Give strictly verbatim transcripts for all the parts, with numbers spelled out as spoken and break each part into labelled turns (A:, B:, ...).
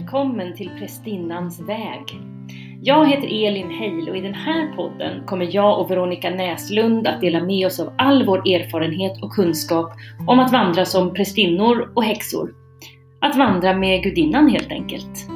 A: välkommen till Prästinnans väg. Jag heter Elin Heil och i den här podden kommer jag och Veronica Näslund att dela med oss av all vår erfarenhet och kunskap om att vandra som prästinnor och häxor. Att vandra med gudinnan helt enkelt.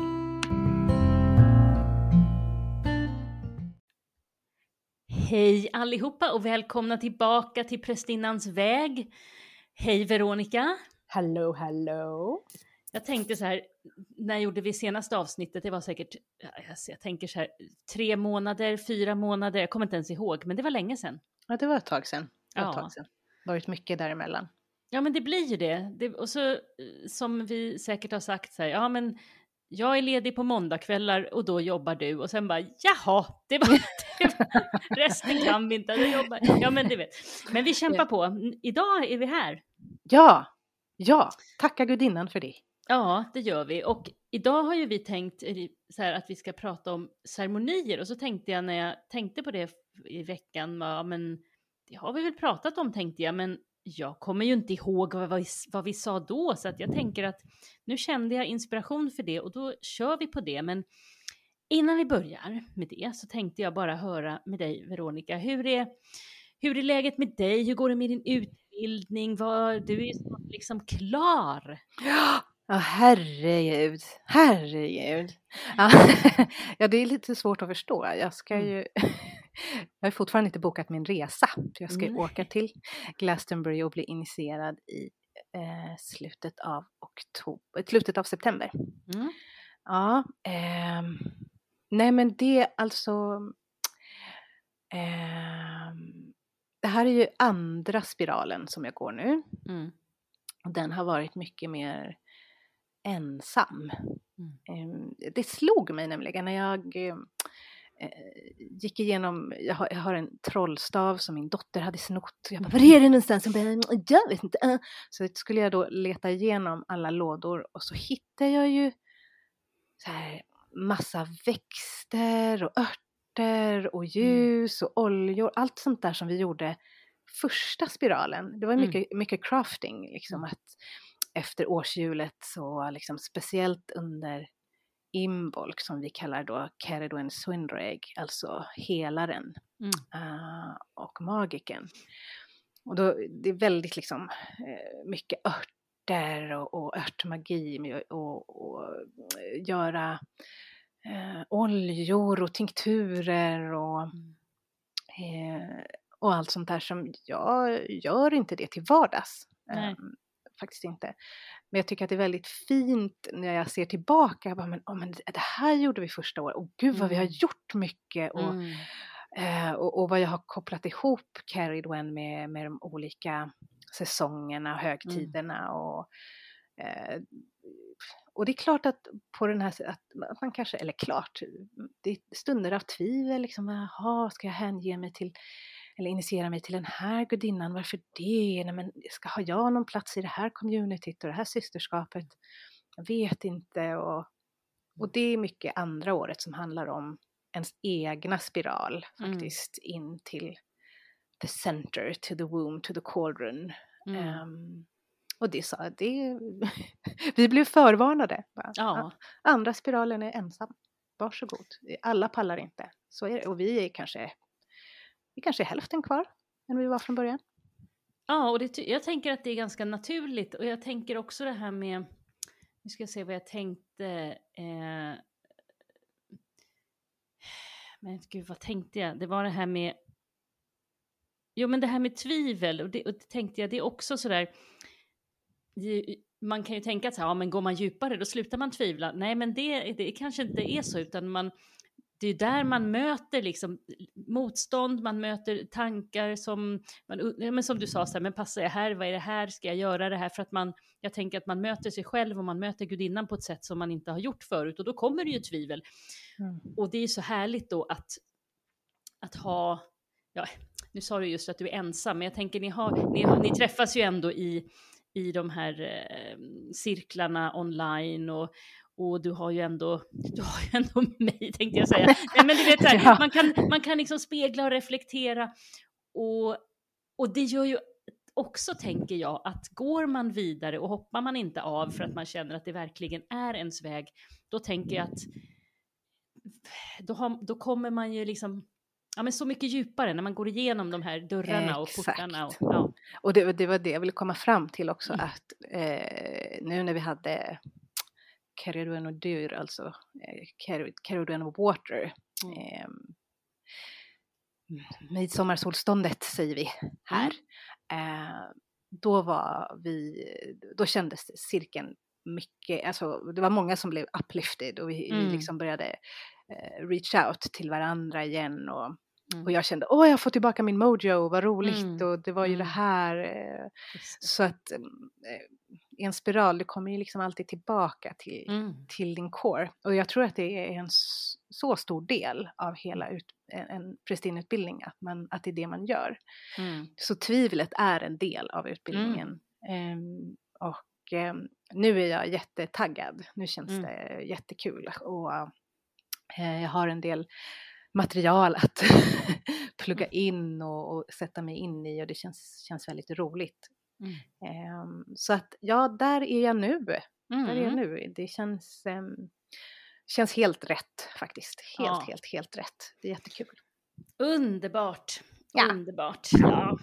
A: Hej allihopa och välkomna tillbaka till Prästinnans väg. Hej Veronica.
B: Hello, hello.
A: Jag tänkte så här, när gjorde vi senaste avsnittet? Det var säkert, jag tänker så här, tre månader, fyra månader, jag kommer inte ens ihåg, men det var länge sedan.
B: Ja, det var ett tag sedan. Det var
A: Ja.
B: ett tag sedan. Det har varit mycket däremellan.
A: Ja, men det blir ju det. det. Och så som vi säkert har sagt så här, ja men jag är ledig på måndagkvällar och då jobbar du. Och sen bara, jaha, det var, det var resten kan vi inte, jag jobbar. Ja, men det vet. Men vi kämpar på. Idag är vi här.
B: Ja, ja, tacka gudinnan för det.
A: Ja, det gör vi. Och idag har ju vi tänkt så här, att vi ska prata om ceremonier. Och så tänkte jag när jag tänkte på det i veckan, ja, men det har vi väl pratat om tänkte jag. Men jag kommer ju inte ihåg vad vi, vad vi sa då. Så att jag tänker att nu kände jag inspiration för det och då kör vi på det. Men innan vi börjar med det så tänkte jag bara höra med dig Veronica. Hur är, hur är läget med dig? Hur går det med din utbildning? Var, du är ju liksom klar.
B: Ja, oh, herregud. Herregud. Ja, det är lite svårt att förstå. Jag ska ju... Jag har fortfarande inte bokat min resa. Jag ska ju mm. åka till Glastonbury och bli initierad i eh, slutet av oktober, slutet av september.
A: Mm.
B: Ja, eh, nej men det alltså eh, det här är ju andra spiralen som jag går nu.
A: Mm.
B: Och den har varit mycket mer ensam.
A: Mm.
B: Eh, det slog mig nämligen när jag eh, gick igenom, jag har, jag har en trollstav som min dotter hade snott. Jag bara, var är det någonstans? Jag, bara, jag vet inte. Så skulle jag då leta igenom alla lådor och så hittade jag ju så här massa växter och örter och ljus och oljor. Allt sånt där som vi gjorde första spiralen. Det var mycket, mm. mycket crafting liksom, att efter årshjulet så liksom speciellt under Imbolc som vi kallar då Ceridwen Swinreg, alltså helaren
A: mm.
B: uh, och magiken. Och då det är väldigt liksom uh, mycket örter och, och örtmagi och, och göra uh, oljor och tinkturer och, uh, och allt sånt där som jag gör inte det till vardags. Um, faktiskt inte. Men jag tycker att det är väldigt fint när jag ser tillbaka. Jag bara, men, oh, men det här gjorde vi första året. Och gud vad mm. vi har gjort mycket. Och, mm. eh, och, och vad jag har kopplat ihop Ceridwen med, med de olika säsongerna och högtiderna. Mm. Och, eh, och det är klart att på den här att man kanske, eller klart, det är stunder av tvivel. Liksom, jaha, ska jag hänge mig till eller initiera mig till den här gudinnan, varför det? Nej, men ska ha jag någon plats i det här communityt och det här systerskapet? Jag vet inte. Och, och det är mycket andra året som handlar om ens egna spiral faktiskt mm. in till the center, to the womb, to the cauldron. Mm. Um, och det sa det vi blev förvarnade.
A: Ja.
B: Andra spiralen är ensam. Varsågod. Alla pallar inte. Så är det. Och vi är kanske Vi kanske är hälften kvar än vi var från början.
A: Ja, och det, jag tänker att det är ganska naturligt. Och jag tänker också det här med, nu ska jag se vad jag tänkte. Eh, men gud, vad tänkte jag? Det var det här med, jo men det här med tvivel. Och det, och det tänkte jag, det är också sådär, det, man kan ju tänka att så här, ja, men går man djupare då slutar man tvivla. Nej, men det, det kanske inte är så, utan man... Det är där man möter liksom motstånd, man möter tankar som, man, men som du sa, så här, men passar jag här, vad är det här, ska jag göra det här? För att man, jag tänker att man möter sig själv och man möter gudinnan på ett sätt som man inte har gjort förut. Och då kommer det ju tvivel. Mm. Och det är så härligt då att, att ha, ja, nu sa du just att du är ensam, men jag tänker ni, har, ni, har, ni träffas ju ändå i, i de här eh, cirklarna online och Och du har ju ändå, du har ju ändå mig, tänkte jag säga. Nej, men du vet, så här, ja. man, kan, man kan liksom spegla och reflektera. Och, och det gör ju också, tänker jag, att går man vidare och hoppar man inte av för att man känner att det verkligen är ens väg, då tänker jag att då, har, då kommer man ju liksom, ja men så mycket djupare när man går igenom de här dörrarna och
B: Exakt.
A: portarna. Och, ja.
B: och det, det var det jag ville komma fram till också,
A: Mm.
B: att eh, nu när vi hade Cerriduen och Dyr, alltså eh, Cerriduen och Water,
A: Mm.
B: eh, midsommarsolståndet säger vi här, mm. eh, då var vi, då kändes cirkeln mycket, alltså det var många som blev uplifted och vi, mm. vi liksom började eh, reach out till varandra igen, och, mm. och jag kände, åh jag får tillbaka min mojo, vad roligt, mm. och det var ju mm. det här, eh, så att eh, i en spiral, det kommer ju liksom alltid tillbaka till, mm. till din core, och jag tror att det är en så stor del av hela ut, en prästinneutbildning, att, man, att det är det man gör. Mm. Så tvivlet är en del av utbildningen. Mm. Um, och um, nu är jag jättetaggad. Nu känns mm. det jättekul. Och uh, jag har en del material att plugga in och, och sätta mig in i, och det känns, känns väldigt roligt. Mm. Um, så att ja, där är jag nu. Mm. Där är jag nu. Det känns... Um, Känns helt rätt faktiskt. Helt, ja. helt, helt rätt. Det är jättekul.
A: Underbart.
B: Ja.
A: Underbart. Ja.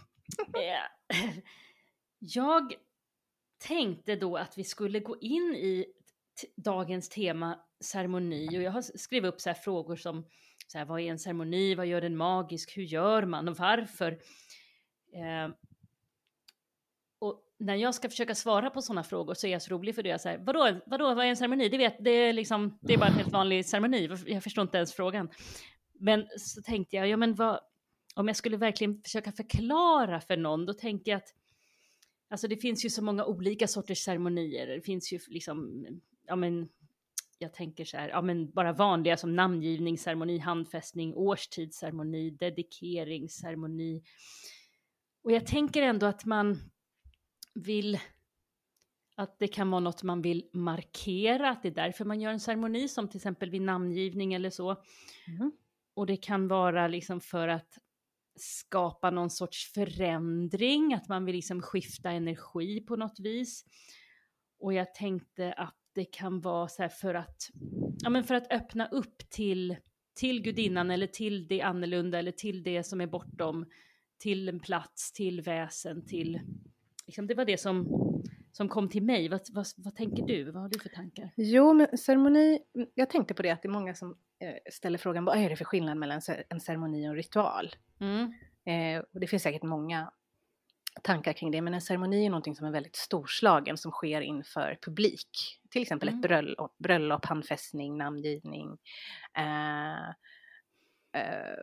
A: Jag tänkte då att vi skulle gå in i t- dagens tema ceremoni. Och jag har skrivit upp så här frågor som så här, vad är en ceremoni? Vad gör den magisk? Hur gör man? Och varför? Eh, och när jag ska försöka svara på sådana frågor så är jag så rolig, för det är så här, vadå, vadå, vad är en ceremoni? Det, vet, det, är liksom, det är bara en helt vanlig ceremoni, jag förstår inte ens frågan. Men så tänkte jag, ja men vad, om jag skulle verkligen försöka förklara för någon, då tänker jag att alltså det finns ju så många olika sorters ceremonier. Det finns ju liksom, ja men jag tänker så här, ja men bara vanliga som namngivningsceremoni, handfästning, årstidsceremoni, dedikeringsceremoni. Och jag tänker ändå att man vill, att det kan vara något man vill markera, att det är därför man gör en ceremoni, som till exempel vid namngivning eller så. Mm. Och det kan vara liksom för att skapa någon sorts förändring, att man vill liksom skifta energi på något vis. Och jag tänkte att det kan vara så här för att, ja men för att öppna upp till, till gudinnan, eller till det annorlunda, eller till det som är bortom, till en plats, till väsen, till liksom, det var det som, som kom till mig. Vad, vad, vad tänker du? Vad har du för tankar?
B: Jo, men ceremoni, jag tänkte på det, att det är många som eh, ställer frågan, vad är det för skillnad mellan en ceremoni och en ritual? Mm. Eh, och det finns säkert många tankar kring det, men en ceremoni är någonting som är väldigt storslagen, som sker inför publik. Till exempel mm. ett bröllop, bröllop, handfästning, namngivning. Eh, eh,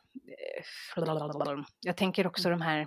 B: jag tänker också de här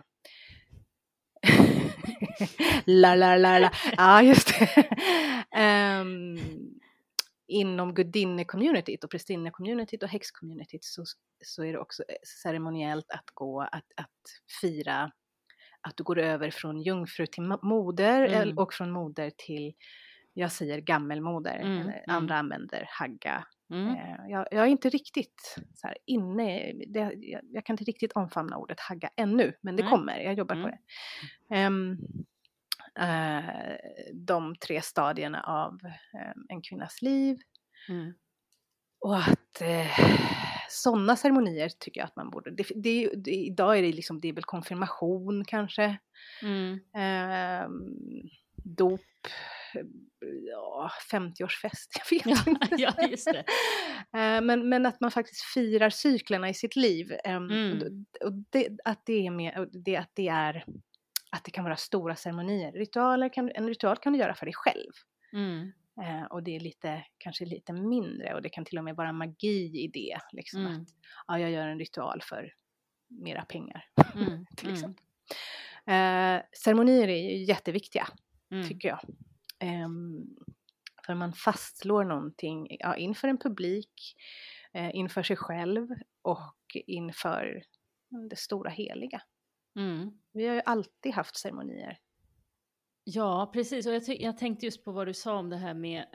B: la la la la. Ja, just det. um, inom gudinne-communityt och prästinne-communityt och häx-communityt så, så är det också ceremoniellt att gå, att, att fira att du går över från jungfru till moder, mm. och från moder till, jag säger gammelmoder, mm. eller andra mm. använder hagga. Mm. Uh, jag, jag är inte riktigt så här inne, det, jag, jag kan inte riktigt omfamna ordet hagga ännu, men det mm. kommer, jag jobbar mm. på det. Um, uh, de tre stadierna av um, en kvinnas liv. Mm. Och att uh, sådana ceremonier tycker jag att man borde, det, det, det, idag är det liksom, det är väl konfirmation kanske, mm. um, dop, ja, femtioårsfest, jag vet
A: ja,
B: inte.
A: Ja, just det.
B: men, men att man faktiskt firar cyklerna i sitt liv. Mm. Och det, att, det är med, det, att det är att det kan vara stora ceremonier. Ritualer kan, en ritual kan du göra för dig själv. Mm. Och det är lite, kanske lite mindre, och det kan till och med vara magi i det. Liksom mm. att ja, jag gör en ritual för mera pengar. Mm. till exempel. Mm. Eh, ceremonier är ju jätteviktiga. Mm. Tycker jag. Um, för man fastslår någonting, ja, inför en publik, uh, inför sig själv och inför det stora heliga. Mm. Vi har ju alltid haft ceremonier.
A: Ja, precis. Och jag, ty- jag tänkte just på vad du sa om det här med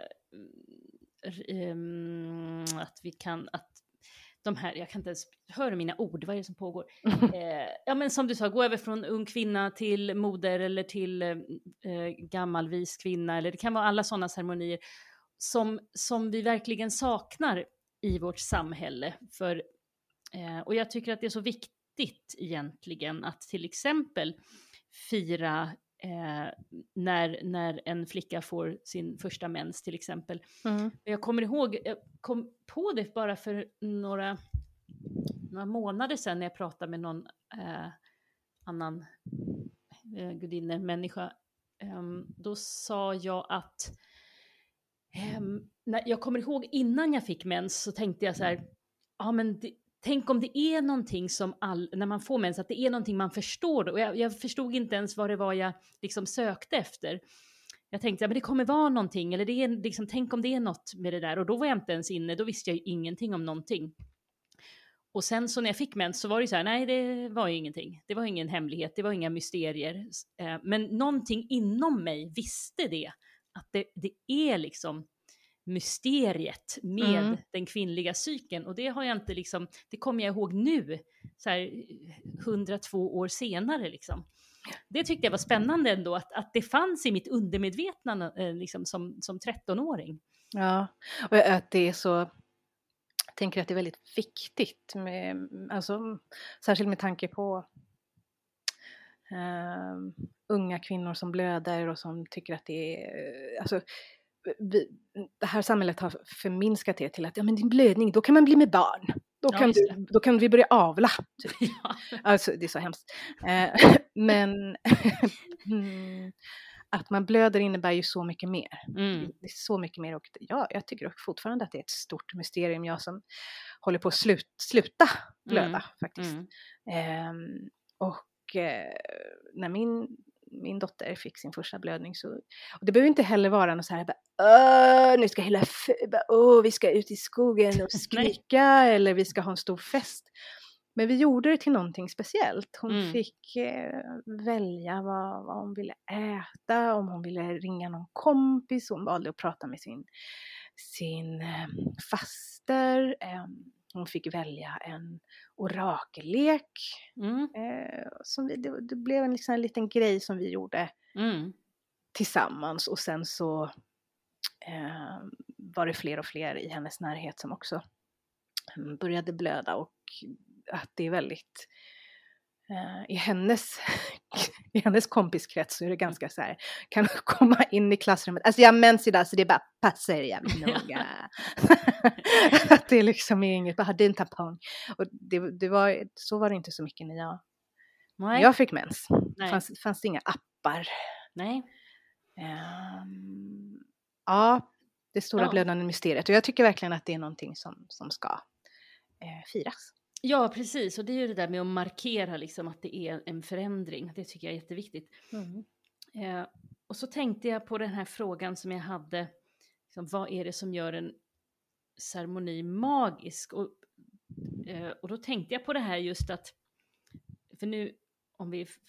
A: uh, um, att vi kan, att de här, jag kan inte ens höra mina ord, vad är det som pågår? eh, ja men som du sa, gå över från ung kvinna till moder, eller till eh, gammal vis kvinna, eller det kan vara alla sådana ceremonier. som, som vi verkligen saknar i vårt samhälle. För, eh, och jag tycker att det är så viktigt egentligen att till exempel fira eh, när, när en flicka får sin första mens till exempel.
B: Mm.
A: Jag kommer ihåg, jag kom på det bara för några, några månader sedan när jag pratade med någon eh, annan eh, gudinne, människa. Um, då sa jag att um, när jag kommer ihåg innan jag fick mens så tänkte jag så här, ja men det, tänk om det är någonting som all, när man får mens, att det är någonting man förstår. Och jag, jag förstod inte ens vad det var jag liksom sökte efter. Jag tänkte, ja, men det kommer vara någonting, eller det är liksom, tänk om det är något med det där. Och då var jag inte ens inne, då visste jag ju ingenting om någonting. Och sen så när jag fick mens så var det så här, nej det var ju ingenting. Det var ingen hemlighet, det var inga mysterier. Men någonting inom mig visste det. Att det, det är liksom mysteriet med mm. den kvinnliga cykeln. Och det har jag inte liksom, det kommer jag ihåg nu, så här hundratvå år senare liksom. Det tyckte jag var spännande ändå, att, att det fanns i mitt undermedvetna liksom, som, som trettonåring.
B: Ja, och att det är så... Jag tänker att det är väldigt viktigt, med, alltså, särskilt med tanke på uh, unga kvinnor som blöder och som tycker att det är, alltså, vi, det här samhället har förminskat det till att ja, men din blödning, då kan man bli med barn. Då kan, ja, du, då kan vi börja avla. Typ. Ja. Alltså det är så hemskt. Uh, men att man blöder innebär ju så mycket mer. Mm. Det är så mycket mer. Och ja, jag tycker fortfarande att det är ett stort mysterium. Jag som håller på att slut, sluta blöda mm. faktiskt. Mm. Um, och uh, när min, min dotter fick sin första blödning så... Och det behöver inte heller vara något så här... Nu ska hela... Åh, vi ska ut i skogen och skrika. Eller vi ska ha en stor fest. Men vi gjorde det till någonting speciellt. Hon mm. fick eh, välja vad, vad hon ville äta. Om hon ville ringa någon kompis. Hon valde att prata med sin, sin eh, faster. Eh, hon fick välja en orakellek. Mm. Eh, som vi, det, det blev en, liksom, en liten grej som vi gjorde mm. tillsammans. Och sen så eh, var det fler och fler i hennes närhet som också började blöda. Och att det är väldigt uh, i hennes i hennes kompiskrets så är det ganska så här, kan komma in i klassrummet, alltså jag har mens idag så det är bara passar jävligt noga. Att det liksom är inget, bara hade en tampong. Och det, det var, så var det inte så mycket när jag Nej. jag fick mens. Nej. Fanns, fanns det inga appar.
A: Nej.
B: Um, ja, det stora ja. blödande mysteriet. Och jag tycker verkligen att det är någonting som, som ska eh, firas.
A: Ja, precis. Och det är ju det där med att markera liksom att det är en förändring. Det tycker jag är jätteviktigt. Mm. Eh, och så tänkte jag på den här frågan som jag hade. Liksom, vad är det som gör en ceremoni magisk? Och, eh, och då tänkte jag på det här just att, för nu om vi f-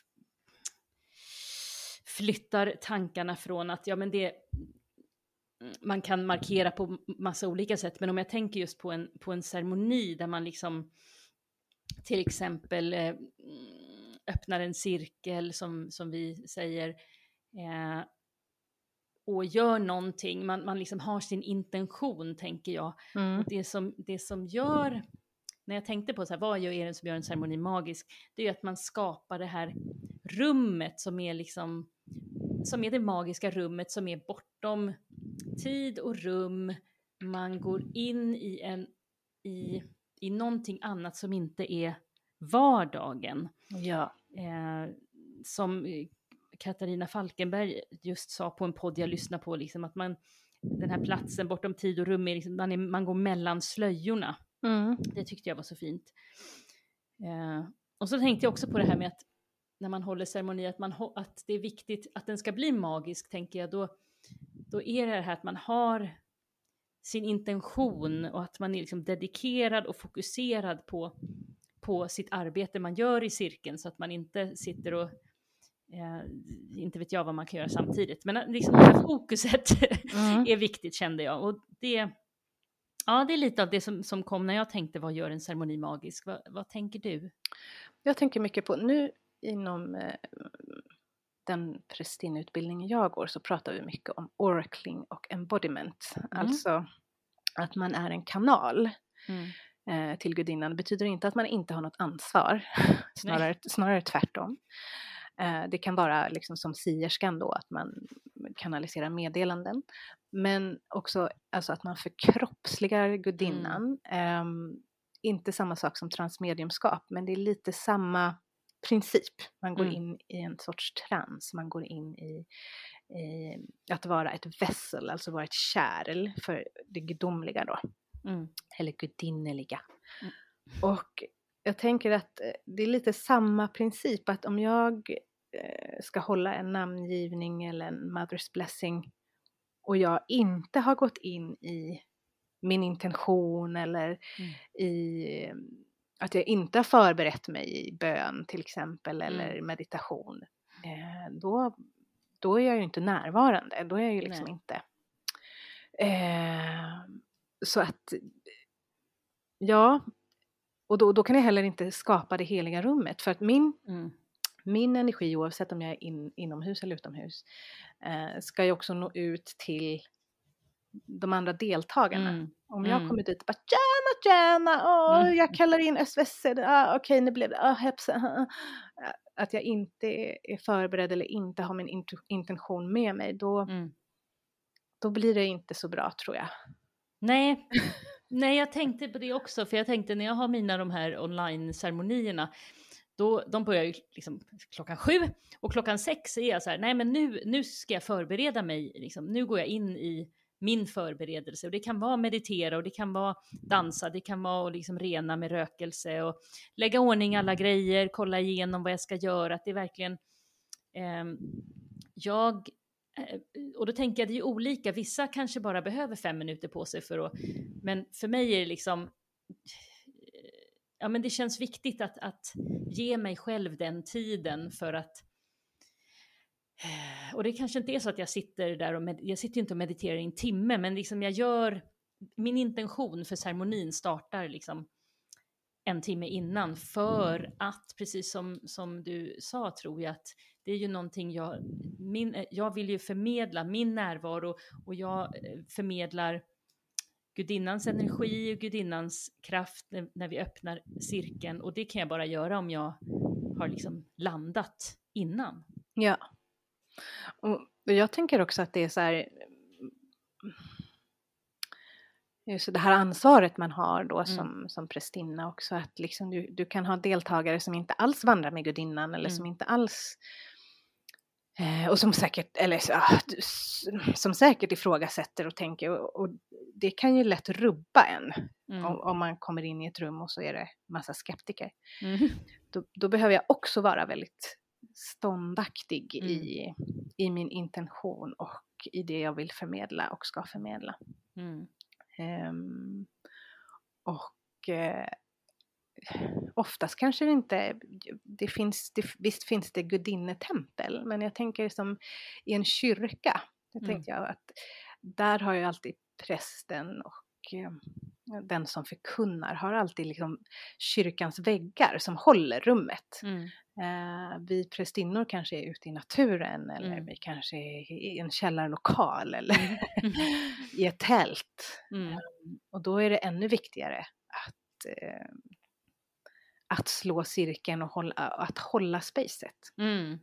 A: flyttar tankarna från att ja men det, man kan markera på massa olika sätt. Men om jag tänker just på en, på en ceremoni där man liksom till exempel eh, öppnar en cirkel som, som vi säger eh, och gör någonting. Man, man liksom har sin intention, tänker jag. Mm. Och det som, det som gör, när jag tänkte på så här, vad är det som gör en ceremoni magisk? Det är ju att man skapar det här rummet som är liksom, som är det magiska rummet som är bortom tid och rum. Man går in i en i i någonting annat som inte är vardagen.
B: Ja.
A: Eh, som Katarina Falkenberg just sa på en podd jag lyssnar på, liksom, att man, den här platsen bortom tid och rum, är liksom, man, är, man går mellan slöjorna. Mm. Det tyckte jag var så fint. Eh, och så tänkte jag också på det här med att när man håller ceremoni, att, man, att det är viktigt att den ska bli magisk, tänker jag. Då, då är det här att man har sin intention och att man är liksom dedikerad och fokuserad på, på sitt arbete man gör i cirkeln, så att man inte sitter och eh, inte vet jag vad man kan göra samtidigt. Men liksom det här fokuset mm. är viktigt, kände jag. Och det, ja, det är lite av det som, som kom när jag tänkte, vad gör en ceremoni magisk? Vad, vad tänker du?
B: Jag tänker mycket på, nu inom eh, den prästinneutbildningen jag går så pratar vi mycket om oracling och embodiment.
A: Mm.
B: Alltså att man är en kanal
A: Mm.
B: eh, till gudinnan. Det betyder inte att man inte har något ansvar, snarare, snarare tvärtom. Eh, det kan vara liksom som sierskan då, att man kanaliserar meddelanden. Men också alltså att man förkroppsligar gudinnan. Mm. Eh, inte samma sak som transmediumskap, men det är lite samma princip. Man går mm. in i en sorts trans, man går in i, i att vara ett vessel, alltså vara ett kärl för det gudomliga då. Mm. Eller gudinneliga. Mm. Och jag tänker att det är lite samma princip, att om jag eh, ska hålla en namngivning eller en mother's blessing och jag inte har gått in i min intention eller mm. i att jag inte har förberett mig i bön till exempel eller mm. meditation, eh, då, då är jag ju inte närvarande, då är jag ju liksom Nej. inte eh, så att ja, och då, då kan jag heller inte skapa det heliga rummet, för att min mm. min energi, oavsett om jag är in, inomhus eller utomhus, eh, ska ju också nå ut till de andra deltagarna. Mm. Om jag mm. kommer dit och bara tjena, tjena, åh, mm. jag kallar in S V S, ah, okej, okay, nu blev det, ah, hepsa. Att jag inte är förberedd eller inte har min int- intention med mig, då, mm. då blir det inte så bra, tror jag.
A: Nej, Nej, jag tänkte på det också, för jag tänkte när jag har mina de här online-ceremonierna, då, de börjar ju liksom klockan sju, och klockan sex är jag så här, nej men nu, nu ska jag förbereda mig, liksom. Nu går jag in i min förberedelse, och det kan vara meditera och det kan vara dansa, det kan vara liksom rena med rökelse och lägga ordning alla grejer, kolla igenom vad jag ska göra, att det är verkligen eh, jag eh, och då tänker jag det är ju olika, vissa kanske bara behöver fem minuter på sig för att, men för mig är det liksom ja, men det känns viktigt att, att ge mig själv den tiden, för att och det kanske inte är så att jag sitter där och med, jag sitter inte och mediterar i en timme, men liksom jag gör min intention för ceremonin startar liksom en timme innan, för att precis som, som du sa, tror jag att det är ju någonting jag min, jag vill ju förmedla min närvaro, och jag förmedlar gudinnans energi och gudinnans kraft när, när vi öppnar cirkeln, och det kan jag bara göra om jag har liksom landat innan.
B: Ja. Och jag tänker också att det är så här, så det här ansvaret man har då mm. som, som prästinna också, att liksom du, du kan ha deltagare som inte alls vandrar med gudinnan, eller mm. som inte alls eh, och som säkert eller ah, som säkert ifrågasätter och tänker, och, och det kan ju lätt rubba en mm. om, om man kommer in i ett rum och så är det massa skeptiker. Mm. Då, då behöver jag också vara väldigt ståndaktig mm. i, i min intention och i det jag vill förmedla och ska förmedla. Mm. Um, och uh, oftast kanske det inte det finns, det, visst finns det gudinnetempel, men jag tänker som i en kyrka, det mm. tänkte jag att där har ju alltid prästen och uh, den som förkunnar har alltid liksom kyrkans väggar som håller rummet. Mm. Uh, vi prästinnor kanske är ute i naturen, eller mm. vi kanske är i en källarlokal eller mm. i ett tält. Mm. Um, och då är det ännu viktigare att, uh, att slå cirkeln och hålla, att hålla spacet. Mm.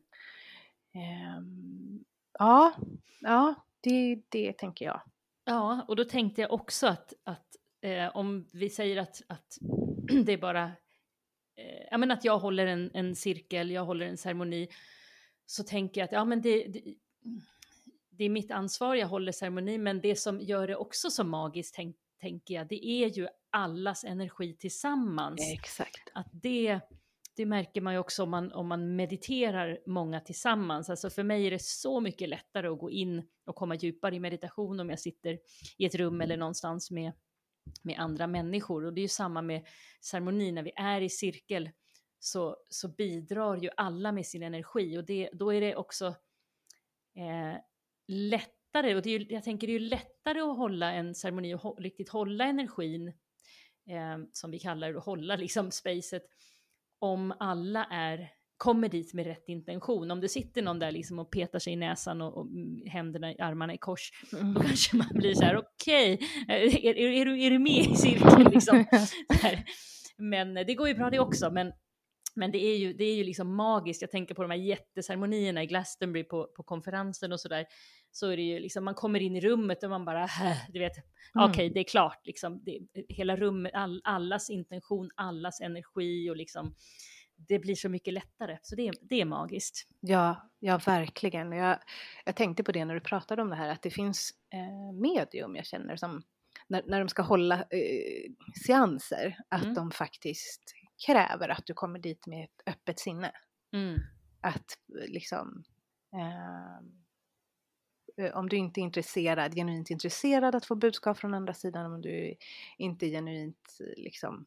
B: Um, ja, ja det, det tänker jag.
A: Ja, och då tänkte jag också att, att eh, om vi säger att, att det är bara eh, ja, men att jag håller en, en cirkel, jag håller en ceremoni, så tänker jag att ja, men det, det, det är mitt ansvar, jag håller ceremoni, men det som gör det också så magiskt, tänk, tänker jag, det är ju allas energi tillsammans.
B: Exakt.
A: Att det, det märker man ju också om man, om man mediterar många tillsammans. Alltså för mig är det så mycket lättare att gå in och komma djupare i meditation om jag sitter i ett rum eller någonstans med, med andra människor. Och det är ju samma med ceremoni, när vi är i cirkel så, så bidrar ju alla med sin energi, och det, då är det också eh, lättare, och det är ju, jag tänker det är ju lättare att hålla en ceremoni och ho- riktigt hålla energin eh, som vi kallar det, och hålla liksom spacet, om alla är kommer dit med rätt intention. Om det sitter någon där liksom och petar sig i näsan och, och händerna, armarna i kors, mm. då kanske man blir så här: okej, okay, är, är, är, du, är du med i cirkeln liksom? Men det går ju bra det också, men Men det är ju, det är ju liksom magiskt. Jag tänker på de här jätteceremonierna i Glastonbury på, på konferensen och sådär. Så är det ju liksom, man kommer in i rummet och man bara, du vet, mm. okej, okay, det är klart. Liksom, det, hela rummet, all, allas intention, allas energi och liksom, det blir så mycket lättare. Så det, det är magiskt.
B: Ja, ja verkligen. Jag, jag tänkte på det när du pratade om det här, att det finns eh, medium jag känner som, när, när de ska hålla eh, seanser, att mm. de faktiskt kräver att du kommer dit med ett öppet sinne. Mm. Att liksom eh, om du inte är intresserad, genuint intresserad att få budskap från andra sidan, om du inte är genuint liksom,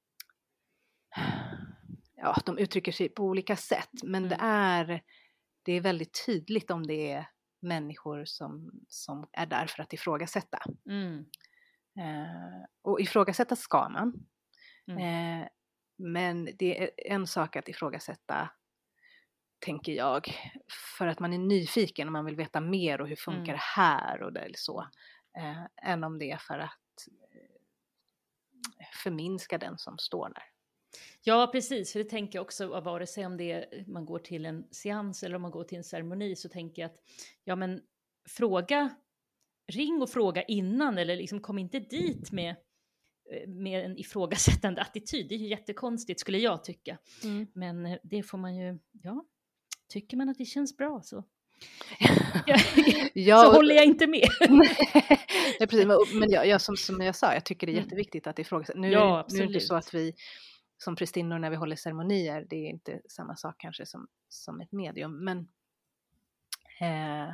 B: ja, de uttrycker sig på olika sätt, men mm. det är det är väldigt tydligt om det är människor som, som är där för att ifrågasätta. Mm. Eh, och ifrågasätta ska man. Mm. Eh, Men det är en sak att ifrågasätta, tänker jag, för att man är nyfiken och man vill veta mer och hur funkar mm. det här och det eller så, eh, än om det är för att eh, förminska den som står där.
A: Ja, precis, för det tänker jag också, vare sig om det är, man går till en seans eller om man går till en ceremoni, så tänker jag att, ja men fråga, ring och fråga innan, eller liksom kom inte dit med med en ifrågasättande attityd. Det är ju jättekonstigt, skulle jag tycka. Mm. Men det får man ju, ja, tycker man att det känns bra så, ja, så håller jag inte med.
B: Nej, precis, men jag, jag, som, som jag sa, jag tycker det är jätteviktigt att ifrågasätta. Nu, ja, nu är det inte så att vi som prästinnor när vi håller ceremonier, det är inte samma sak kanske som, som ett medium, men eh,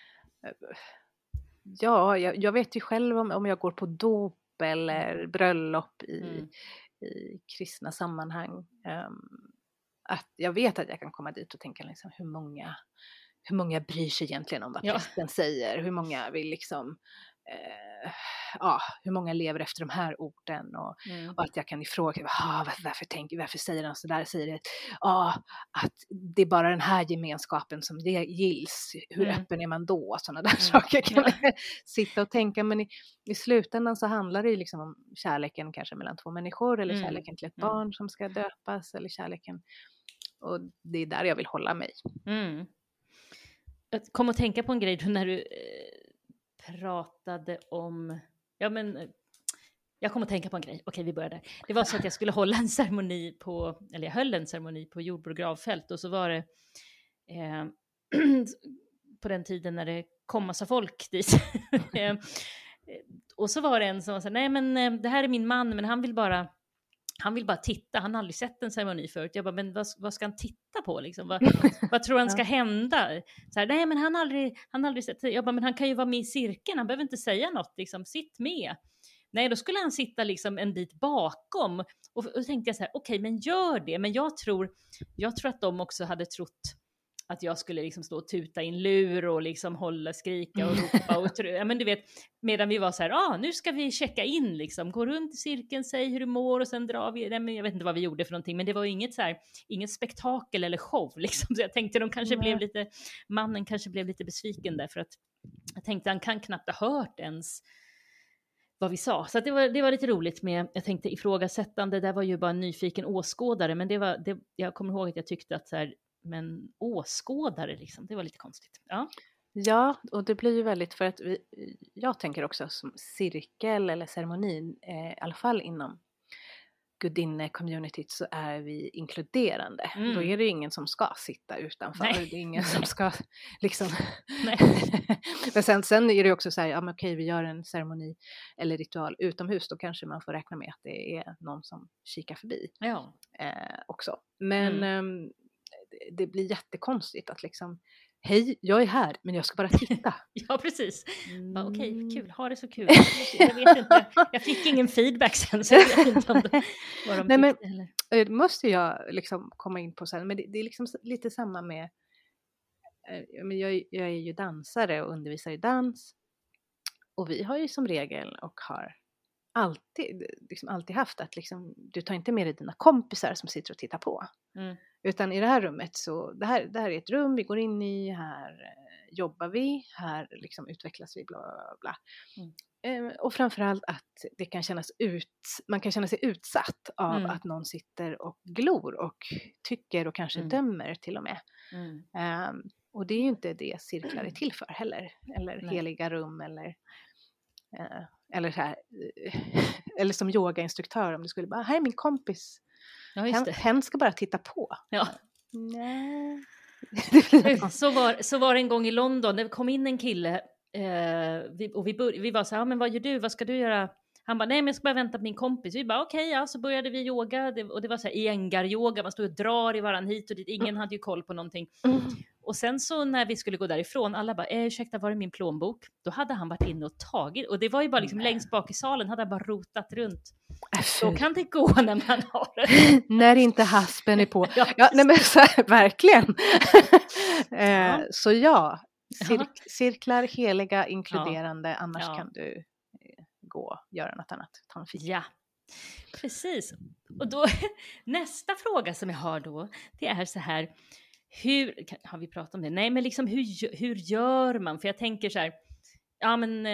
B: ja, jag, jag vet ju själv om, om jag går på dop eller bröllop i, mm. i kristna sammanhang, um, att jag vet att jag kan komma dit och tänka liksom, hur många hur många bryr sig egentligen om vad ja. prästen säger, hur många vill liksom eh, ja, hur många lever efter de här orden, och, mm. och att jag kan ifrågasätta, ah, varför, varför, tänker, varför säger han så där, säger det, ah, att det är bara den här gemenskapen som det gills, hur mm. öppen är man då, sådana där mm. saker kan ja. man sitta och tänka, men i, i slutändan så handlar det ju liksom om kärleken kanske mellan två människor, eller mm. kärleken till ett mm. barn som ska döpas, eller kärleken, och det är där jag vill hålla mig.
A: Mm. Jag kom att tänka på en grej när du eh, pratade om, ja men jag kom att tänka på en grej, okej vi börjar där. Det var så att jag skulle hålla en ceremoni på, eller jag höll en ceremoni på Jordbro gravfält, och så var det eh, på den tiden när det kom massa folk dit. eh, och så var det en som sa, nej men eh, det här är min man, men han vill bara Han vill bara titta, han har aldrig sett en ceremoni förut. Jag bara, men vad, vad ska han titta på liksom? Vad, vad tror han ska hända? Så här, nej men han har aldrig, han har aldrig sett. Jag bara, men han kan ju vara med i cirkeln, han behöver inte säga något liksom, sitt med. Nej, då skulle han sitta liksom en bit bakom. Och, och då tänkte jag så här, okej okay, men gör det. Men jag tror, jag tror att de också hade trott att jag skulle liksom stå och tuta in lur och liksom hålla, skrika och ropa och tro, ja men du vet, medan vi var så här, ah, nu ska vi checka in liksom, gå runt i cirkeln, säg hur du mår och sen drar vi, nej men jag vet inte vad vi gjorde för någonting, men det var ju inget så här, inget spektakel eller show liksom, så jag tänkte de kanske mm. blev lite, mannen kanske blev lite besviken där, för att jag tänkte han kan knappt ha hört ens vad vi sa, så att det var, det var lite roligt med, jag tänkte ifrågasättande, där var ju bara en nyfiken åskådare, men det var, det, jag kommer ihåg att jag tyckte att så här, men åskådare liksom, det var lite konstigt. Ja,
B: ja, och det blir ju väldigt, för att vi, jag tänker också som cirkel eller ceremonin, eh, i alla fall inom gudinne-communityt så är vi inkluderande. Mm. Då är det ingen som ska sitta utanför. Nej. Det är ingen som ska liksom... Nej. Men sen, sen är det också så här, ja men okej, vi gör en ceremoni eller ritual utomhus, då kanske man får räkna med att det är någon som kikar förbi. Ja. Eh, också. Men mm. eh, det blir jättekonstigt att liksom, hej, jag är här, men jag ska bara titta.
A: Ja, precis. Mm. Okej, okay, kul, ha det så kul. Jag vet inte, jag fick ingen feedback sen, så jag vet inte om det, vad de
B: Nej,
A: tyckte,
B: men eller? Måste jag liksom komma in på sen, men det, det är liksom lite samma med, jag, jag är ju dansare och undervisar i dans, och vi har ju som regel och har alltid, liksom alltid haft att liksom, du tar inte med dig dina kompisar som sitter och tittar på. Mm. Utan i det här rummet så, det här, det här är ett rum vi går in i, här eh, jobbar vi, här liksom utvecklas vi, bla bla bla. Mm. Eh, och framförallt att det kan kännas ut, man kan känna sig utsatt av mm. att någon sitter och glor och tycker och kanske mm. dömer till och med. Mm. Eh, och det är ju inte det cirklar är till för heller, eller Nej. heliga rum eller eh, eller så här, eller som yogainstruktör om du skulle bara, här är min kompis. Ja, hen, hen ska bara titta på.
A: Ja.
B: Nej.
A: så, var, så var det en gång i London, det kom in en kille eh, vi, och vi, bör, vi var så här, ja, men vad gör du, vad ska du göra? Han bara, nej men jag ska bara vänta på min kompis. Vi bara, okej, okay, ja, så började vi yoga. Det, och det var så här iyengar-yoga, man stod och drar i varann hit och dit. Ingen hade ju koll på någonting. Mm. Och sen så när vi skulle gå därifrån, alla bara, eh, ursäkta, var är min plånbok? Då hade han varit inne och tagit. Och det var ju bara liksom längst bak i salen, hade han bara rotat runt. Så kan det gå när man har det.
B: När inte haspen är på. Ja, ja nej men så här, verkligen. eh, ja. Så ja, cir- cirklar, heliga, inkluderande. Ja. Annars ja. kan du gå, göra något annat. Ta en fika.
A: Ja, precis. Och då, nästa fråga som jag har då, det är så här, hur, har vi pratat om det? Nej, men liksom hur, hur gör man? För jag tänker så här, ja men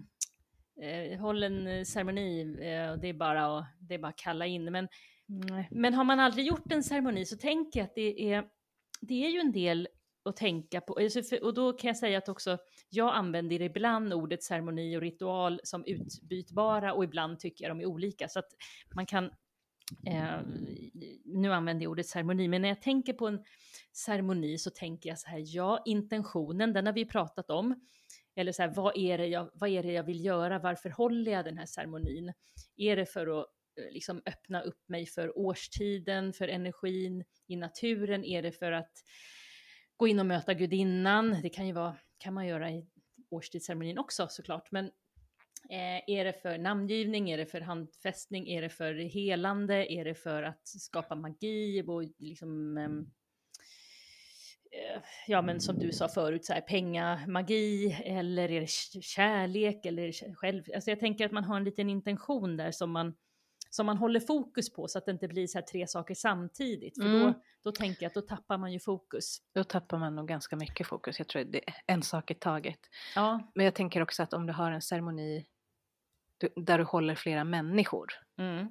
A: eh, håll en ceremoni, eh, det är bara att, det är bara att kalla in. Men, mm. men har man aldrig gjort en ceremoni så tänker jag att det är, det är ju en del att tänka på. Och då kan jag säga att också jag använder ibland ordet ceremoni och ritual som utbytbara och ibland tycker jag de är olika. Så att man kan, eh, nu använder jag ordet ceremoni, men när jag tänker på en ceremoni så tänker jag så här, ja, intentionen, den har vi pratat om. Eller så här, vad är det jag, vad är det jag vill göra? Varför håller jag den här ceremonin? Är det för att liksom öppna upp mig för årstiden, för energin i naturen? Är det för att gå in och möta gudinnan? Det kan ju vara, kan man göra i årstidsceremonin också såklart. Men eh, är det för namngivning? Är det för handfästning? Är det för helande? Är det för att skapa magi? Och liksom, eh, ja men som du sa förut, så här, pengamagi? Eller är det kärlek? Eller själv? Alltså jag tänker att man har en liten intention där som man som man håller fokus på så att det inte blir så här tre saker samtidigt. För mm. då, då tänker jag att då tappar man ju fokus.
B: Då tappar man nog ganska mycket fokus. Jag tror att det är en sak i taget.
A: Ja.
B: Men jag tänker också att om du har en ceremoni där du håller flera människor.
A: Mm.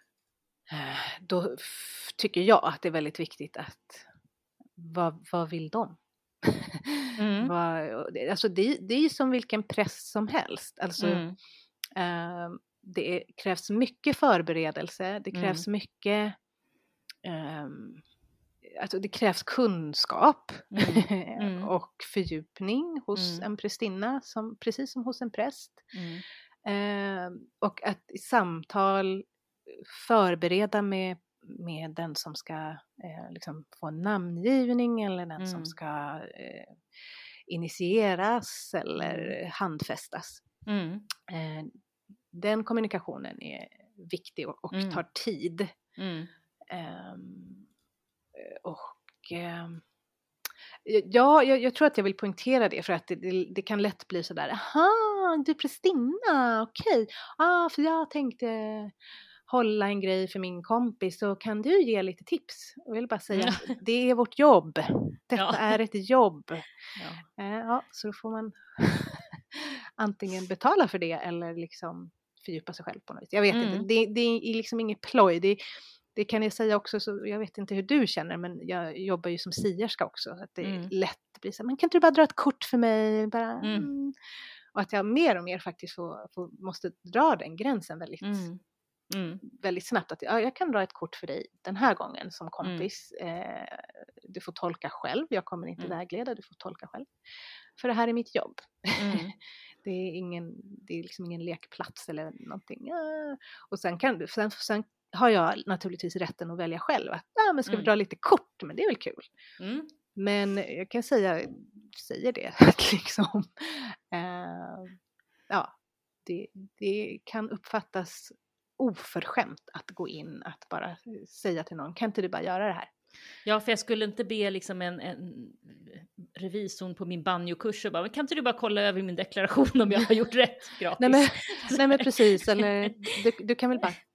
B: Då f- tycker jag att det är väldigt viktigt att vad, vad vill de? Mm. vad, alltså det, det är ju som vilken press som helst. Alltså mm. uh, det är, krävs mycket förberedelse, det krävs mm. mycket, um, alltså det krävs kunskap mm. Mm. och fördjupning hos mm. en prästinna, som, precis som hos en präst.
A: Mm.
B: Uh, och att i samtal förbereda med, med den som ska uh, liksom få en namngivning eller den mm. som ska uh, initieras eller handfästas.
A: Mm.
B: Uh, Den kommunikationen är viktig och, och mm. tar tid.
A: Mm.
B: Um, och um, ja, jag, jag tror att jag vill poängtera det för att det, det, det kan lätt bli sådär, aha, du är prästinna, okej. Okay. Ah, för jag tänkte hålla en grej för min kompis, så kan du ge lite tips? Jag vill bara säga att det är vårt jobb. Detta ja. är ett jobb. Ja. Uh, ja, så då får man antingen betala för det eller liksom fördjupa sig själv på något vis. Jag vet mm. inte, det, det är liksom inget ploj. Det, det kan jag säga också, så jag vet inte hur du känner, men jag jobbar ju som sierska också. Så att det är mm. lätt blir så här, men kan inte du bara dra ett kort för mig? Bara, mm. Mm. Och att jag mer och mer faktiskt får, får, måste dra den gränsen väldigt,
A: mm. Mm.
B: väldigt snabbt. Att ja, jag kan dra ett kort för dig den här gången som kompis. Mm. Eh, du får tolka själv, jag kommer inte mm. vägleda, du får tolka själv. För det här är mitt jobb. Mm. Det är ingen, det är liksom ingen lekplats eller någonting. Ja. Och sen, kan, sen, sen har jag naturligtvis rätten att välja själv. Att, ja, men ska vi mm. dra lite kort, men det är väl kul.
A: Mm.
B: Men jag kan säga, säger det, att liksom, äh, ja, det, det kan uppfattas oförskämt att gå in, att bara säga till någon, kan inte du bara göra det här?
A: Ja, för jag skulle inte be liksom en, en revisorn på min banjokurs och bara, kan inte du bara kolla över min deklaration om jag har gjort rätt gratis?
B: Nej men, nej men precis, eller du, du kan väl bara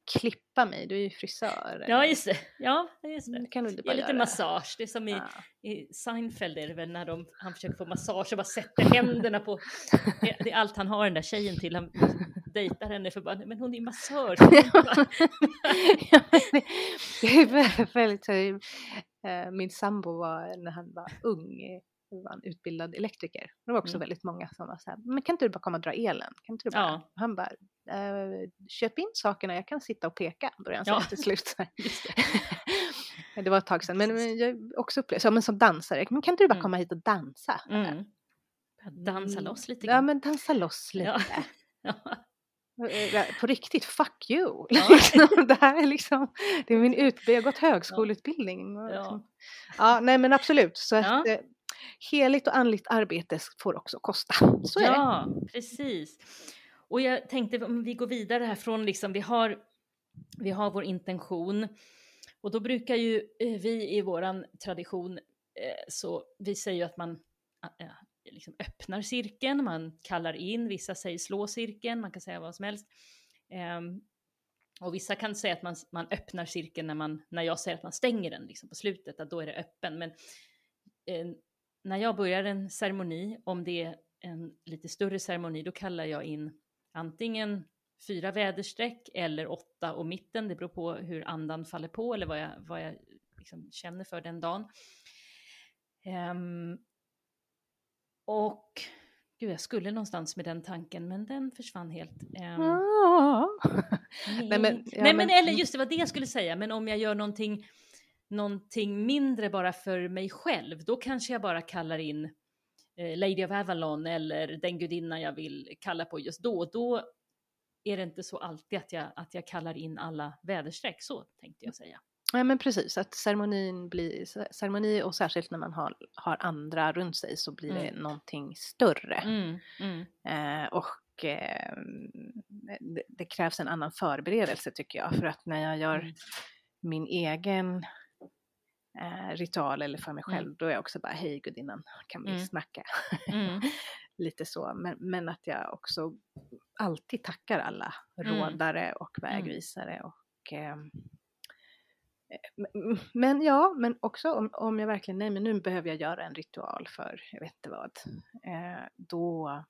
B: klippa mig, du är ju frisör.
A: Ja, just det. Ja, just det.
B: Det kan du inte
A: Det är
B: bara
A: lite
B: göra.
A: massage. Det är som i,
B: Ja.
A: i Seinfeld är det väl när de, han försöker få massage och bara sätter händerna på... Det, det är allt han har den där tjejen till. Han dejtar henne för bara, men hon är massör.
B: Ja, men det, det är väldigt, väldigt eh, min sambo var, när han var ung, var en utbildad elektriker. Det var också Mm.
A: väldigt
B: många som var så här, men kan inte du bara komma och dra elen? Kan inte du bara?
A: Ja.
B: Han bara, eh, köp in sakerna, jag kan sitta och peka, började han säga
A: Ja.
B: till slut.
A: Just det.
B: Det var ett tag sedan, men, men jag också upplevde, så, men som dansare, men kan inte du bara
A: Mm.
B: komma hit och dansa?
A: Mm. Dansa loss lite
B: Ja,
A: grann.
B: men dansa loss lite.
A: Ja.
B: Ja. På riktigt, fuck you.
A: Ja.
B: Liksom, det här är liksom, det är min utbildning, jag har gått högskoleutbildning. Och
A: Ja.
B: liksom. Ja, nej men absolut. Så
A: Ja.
B: att eh, heligt och andligt arbete får också kosta. Så är det.
A: Ja, precis. Och jag tänkte om vi går vidare här från liksom, vi har, vi har vår intention. Och då brukar ju eh, vi i våran tradition, eh, så vi säger ju att man eh, liksom öppnar cirkeln, man kallar in, vissa säger slå cirkeln, man kan säga vad som helst. Eh, och vissa kan säga att man, man öppnar cirkeln när, man, när jag säger att man stänger den liksom på slutet, att då är det öppen. Men eh, när jag börjar en ceremoni, om det är en lite större ceremoni, då kallar jag in antingen fyra väderstreck eller åtta och mitten. Det beror på hur andan faller på eller vad jag, vad jag liksom känner för den dagen. Um, och gud, jag skulle någonstans med den tanken, men den försvann helt. Um,
B: Ja.
A: nej,
B: Nej, men, ja,
A: nej, men
B: men-
A: eller just det var det jag skulle säga. Men om jag gör någonting, någonting mindre bara för mig själv, då kanske jag bara kallar in eh, Lady of Avalon eller den gudinna jag vill kalla på just då. Då är det inte så alltid att jag, att jag kallar in alla väderstreck, så tänkte jag säga.
B: Nej, men precis, att ceremonin blir, ceremoni och särskilt när man har, har andra runt sig så blir det
A: Mm.
B: någonting större.
A: Mm, mm,
B: Eh, och eh, det, det krävs en annan förberedelse tycker jag, för att när jag gör
A: Mm.
B: min egen eh, ritual eller för mig själv,
A: Mm.
B: då är jag också bara, hej gudinnan, kan vi
A: Mm.
B: snacka?
A: mm,
B: Lite så, men, men att jag också alltid tackar alla
A: Mm.
B: rådare och vägvisare och eh, men- men ja, men också om, om jag verkligen, nej men nu behöver jag göra en ritual för, jag vet inte vad, eh, då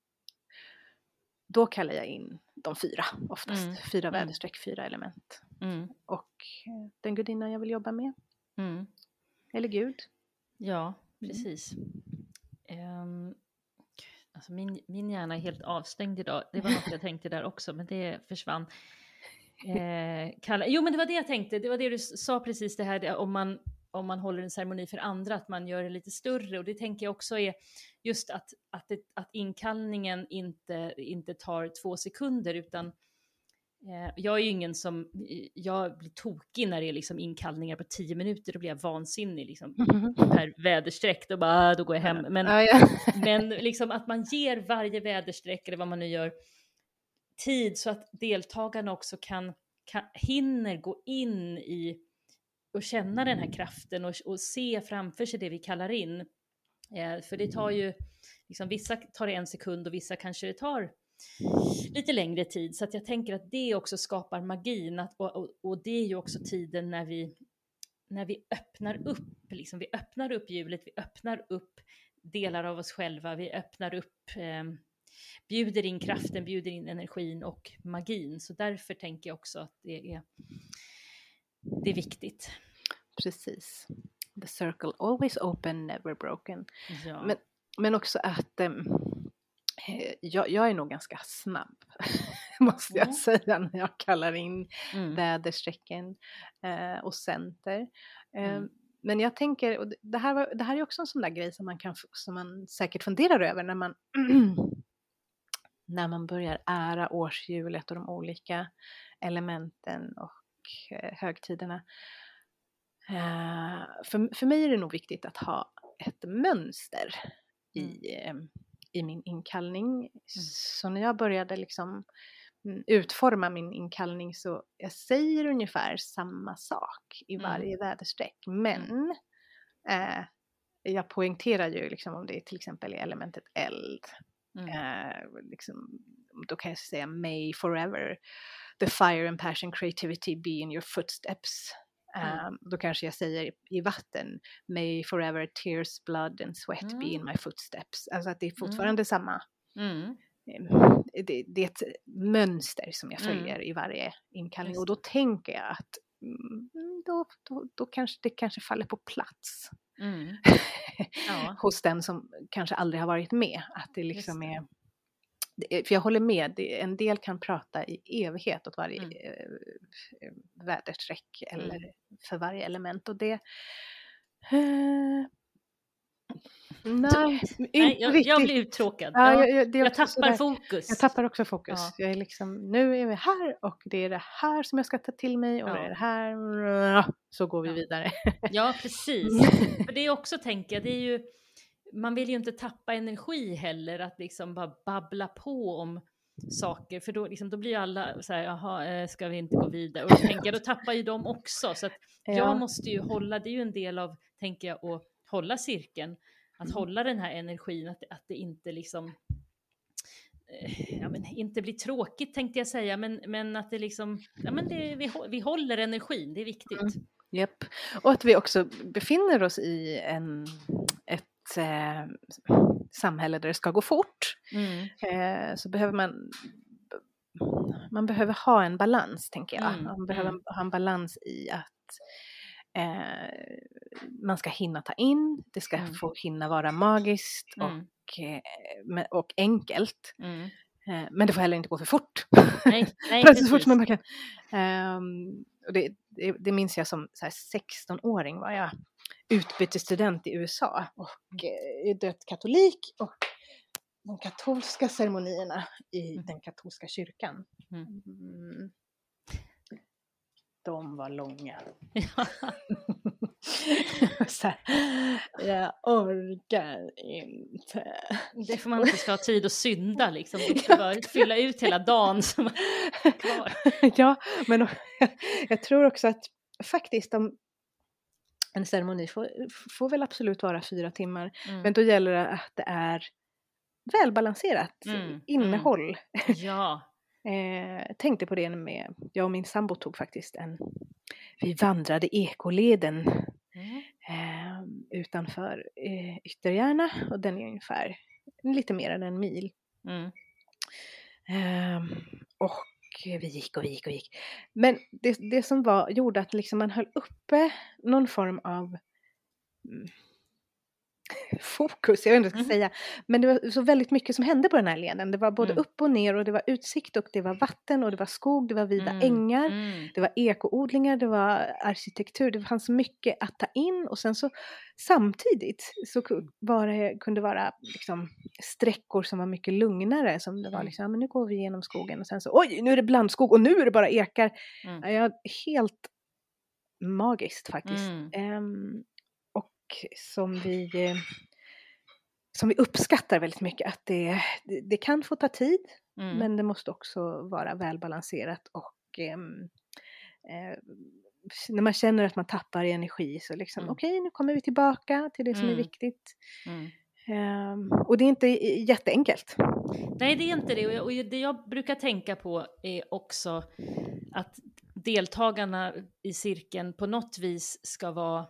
B: då kallar jag in de fyra oftast,
A: Mm.
B: fyra
A: Mm.
B: väderstreck, fyra element
A: mm,
B: och eh, den gudinna jag vill jobba med,
A: mm.
B: eller Gud.
A: Ja, precis. Um, alltså min, min hjärna är helt avstängd idag. Det var något jag tänkte där också, men det försvann. Eh, kalla, jo, men det var det jag tänkte. Det var det du sa precis, det här det, om, man, om man håller en ceremoni för andra, att man gör det lite större. Och det tänker jag också är just att, att, det, att inkallningen inte, inte tar två sekunder, utan eh, jag är ju ingen som, jag blir tokig när det är liksom inkallningar på tio minuter, då blir jag vansinnig liksom. Per väderstreck, då, bara, då går jag hem. Men,
B: Ja, ja.
A: men liksom att man ger varje väderstreck eller vad man nu gör tid så att deltagarna också kan, kan hinner gå in i och känna den här kraften och, och se framför sig det vi kallar in. Eh, för det tar ju, liksom, vissa tar det en sekund och vissa kanske det tar lite längre tid. Så att jag tänker att det också skapar magin. Att, och, och, och det är ju också tiden när vi, när vi öppnar upp, liksom, vi öppnar upp hjulet, vi öppnar upp delar av oss själva, vi öppnar upp, eh, bjuder in kraften, bjuder in energin och magin. Så därför tänker jag också att det är, det är viktigt.
B: Precis. The circle always open, never broken.
A: Ja.
B: Men, men också att eh, jag, jag är nog ganska snabb, måste jag
A: Mm.
B: säga, när jag kallar in
A: mm.
B: väderstrecken eh, och center. Eh,
A: Mm.
B: Men jag tänker, och det här, var, det här är också en sån där grej som man, kan, som man säkert funderar över när man, när man börjar ära årshjulet och de olika elementen och eh, högtiderna. Uh, för, för mig är det nog viktigt att ha ett mönster mm. i, eh, i min inkallning. Mm. Så när jag började liksom utforma min inkallning, så jag säger ungefär samma sak i varje mm. väderstreck. Men eh, jag poängterar ju liksom, om det är till exempel i elementet eld. Mm. Eh, liksom, då kan jag säga may forever the fire and passion creativity be in your footsteps.
A: Mm.
B: Um, då kanske jag säger i vatten, may forever tears, blood and sweat
A: Mm.
B: be in my footsteps. Alltså att det är fortfarande
A: Mm.
B: samma.
A: Mm.
B: Det, det är ett mönster som jag följer
A: Mm.
B: i varje inkallning.
A: Just
B: Och då tänker jag att mm, då, då, då kanske det kanske faller på plats.
A: Mm. Ja.
B: Hos den som kanske aldrig har varit med. Att det liksom
A: Just
B: är, det- för jag håller med, det, en del kan prata i evighet åt varje
A: Mm.
B: eh, väderstreck eller
A: Mm.
B: för varje element. Och det eh, nej, inte
A: Nej, jag,
B: riktigt.
A: jag blir uttråkad.
B: Ja,
A: Ja,
B: jag, jag, det är
A: jag
B: också
A: tappar
B: sådär-
A: fokus.
B: Jag tappar också fokus.
A: Ja.
B: Jag är liksom, nu är vi här och det är det här som jag ska ta till mig och
A: Ja.
B: det är det här, så går vi
A: Ja.
B: vidare.
A: Ja, precis. För det är också, tänker jag, det är ju, man vill ju inte tappa energi heller, att liksom bara babbla på om saker, för då, liksom, då blir alla så här, jaha, eh, ska vi inte gå vidare? Och då tänker jag, då tappar ju de också. Så att
B: Ja.
A: jag måste ju hålla, det är ju en del av, tänker jag, att hålla cirkeln, att
B: Mm.
A: hålla den här energin, att, att det inte liksom, eh, ja, men inte blir tråkigt tänkte jag säga, men, men att det liksom, ja, men det, vi, hå- vi håller energin, det är viktigt.
B: Mm. Japp. Och att vi också befinner oss i en, ett eh, samhälle där det ska gå fort.
A: Mm.
B: Eh, så behöver man man behöver ha en balans, tänker jag.
A: Mm,
B: Man behöver
A: mm.
B: ha en balans i att eh, man ska hinna ta in, det ska
A: Mm.
B: få hinna vara magiskt
A: Mm.
B: och, eh, men- och enkelt.
A: Mm.
B: Eh, men det får heller inte gå för fort.
A: Nej, nej,
B: Precis så fort
A: precis.
B: som man bara kan. Ehm, och det, det, det minns jag som så här sexton-åring var jag utbytesstudent i U S A och eh, är döpt katolik, och de katolska ceremonierna i
A: Mm.
B: den katolska kyrkan,
A: Mm.
B: mm, de var långa.
A: Ja.
B: Så här, jag orkar inte.
A: Det får man inte ska ha tid att synda liksom. Du ska bara fylla ut hela dagen som är kvar.
B: Ja, men jag tror också att faktiskt om en ceremoni får, får väl absolut vara fyra timmar.
A: Mm.
B: Men då gäller det att det är välbalanserat
A: Mm,
B: innehåll.
A: Ja.
B: Eh, tänkte på det med, jag och min sambo tog faktiskt en, vi vandrade Ekoleden
A: Mm.
B: eh, utanför eh, Ytterjärna, och den är ungefär lite mer än en mil.
A: Mm.
B: Eh, och vi gick och vi gick och gick. Men det, det som var, gjorde att liksom man höll uppe någon form av mm, fokus, jag vet inte vad jag ska
A: Mm.
B: säga. Men det var så väldigt mycket som hände på den här leden. Det var både
A: Mm.
B: upp och ner, och det var utsikt, och det var vatten, och det var skog, det var vida
A: Mm.
B: ängar.
A: Mm.
B: Det var ekoodlingar, det var arkitektur, det fanns mycket att ta in, och sen så samtidigt så ku- var det, kunde vara liksom sträckor som var mycket lugnare, som det var
A: Mm.
B: liksom, ja, men nu går vi genom skogen, och sen så, oj, nu är det blandskog, och nu är det bara ekar.
A: Mm.
B: Ja, helt magiskt faktiskt.
A: Mm.
B: Ehm, och som vi eh, som vi uppskattar väldigt mycket, att det, det, det kan få ta tid,
A: Mm.
B: men det måste också vara välbalanserat, och ehm, eh, när man känner att man tappar i energi, så liksom
A: Mm.
B: okej, nu kommer vi tillbaka till det som är
A: Mm.
B: viktigt.
A: Mm.
B: Ehm, och det är inte i- jätteenkelt.
A: Nej, det är inte det. Och jag- och det jag brukar tänka på är också att deltagarna i cirkeln på något vis ska vara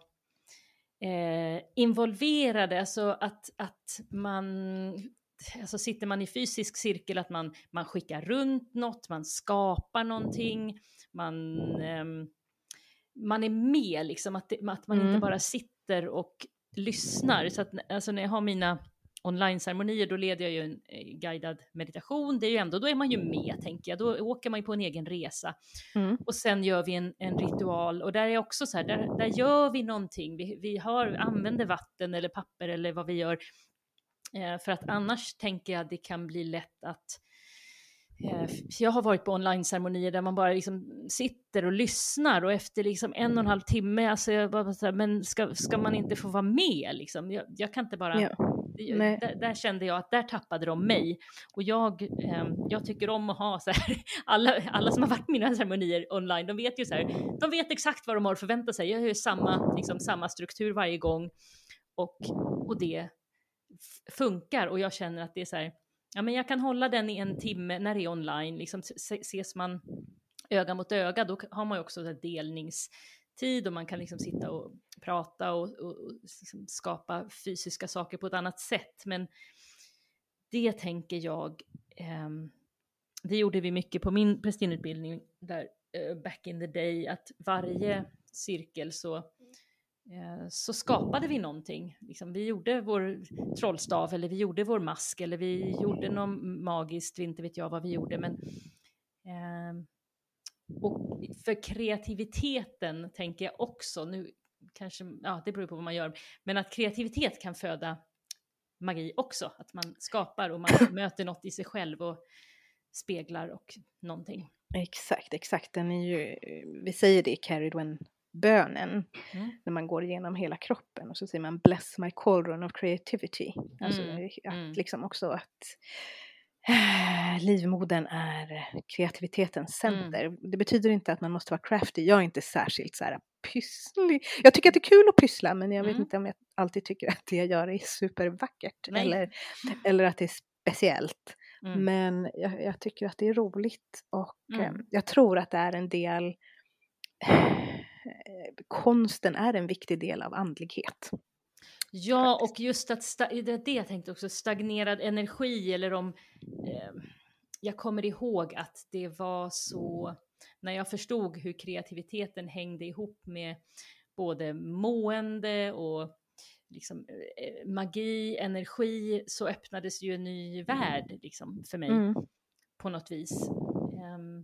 A: eh, involverade. Alltså att, att man, alltså sitter man i fysisk cirkel, att man, man skickar runt något, man skapar någonting, man, ehm, man är med liksom, att, det, att man
B: Mm.
A: inte bara sitter och lyssnar. Så att, alltså när jag har mina online-ceremonier, då leder jag ju en eh, guidad meditation. Det är ju ändå, då är man ju med, tänker jag. Då åker man ju på en egen resa.
B: Mm.
A: Och sen gör vi en, en ritual. Och där är också så här, där, där gör vi någonting. Vi, vi har, använder vatten eller papper eller vad vi gör. Eh, för att annars tänker jag att det kan bli lätt att eh, jag har varit på online-ceremonier där man bara liksom sitter och lyssnar, och efter liksom en och en halv timme, alltså jag bara så här, men ska, ska man inte få vara med liksom? Jag, jag kan inte bara...
B: Ja. Nej.
A: Där, där kände jag att där tappade de mig. Och jag, eh, jag tycker om att ha så här, alla, alla som har varit på mina ceremonier online, de vet ju så här, de vet exakt vad de har att förvänta sig. Jag har ju samma, liksom, samma struktur varje gång, och, och det f- funkar, och jag känner att det är så här, ja, men jag kan hålla den i en timme när det är online. Liksom, ses man öga mot öga, då har man ju också en delningstid och man kan liksom sitta och prata och, och, och liksom skapa fysiska saker på ett annat sätt. Men det tänker jag, eh, det gjorde vi mycket på min prästinneutbildning där eh, back in the day, att varje cirkel så, eh, så skapade vi någonting. Liksom, vi gjorde vår trollstav eller vi gjorde vår mask eller vi gjorde något magiskt, inte vet jag vad vi gjorde, men eh, och för kreativiteten tänker jag också, nu kanske, ja det beror på vad man gör, men att kreativitet kan föda magi också, att man skapar och man möter något i sig själv och speglar och någonting.
B: Exakt, exakt. Den är ju, vi säger det i Carried When-bönen,
A: Mm.
B: när man går igenom hela kroppen och så säger man bless my cauldron of creativity. Alltså
A: Mm.
B: att
A: Mm.
B: liksom också att äh, livmodern är kreativitetens center. Mm. Det betyder inte att man måste vara crafty. Jag är inte särskilt så här pysslig. Jag tycker att det är kul att pyssla, men jag vet mm. inte om jag alltid tycker att det jag gör är supervackert eller, eller att det är speciellt. Mm. Men jag, jag tycker att det är roligt och mm. eh, jag tror att det är en del eh, konsten är en viktig del av andlighet.
A: Ja, faktiskt. Och just att sta- det, det jag tänkte också, stagnerad energi, eller om eh, jag kommer ihåg att det var så, när jag förstod hur kreativiteten hängde ihop med både mående och liksom, eh, magi, energi, så öppnades ju en ny värld liksom, för mig mm. på något vis. Um,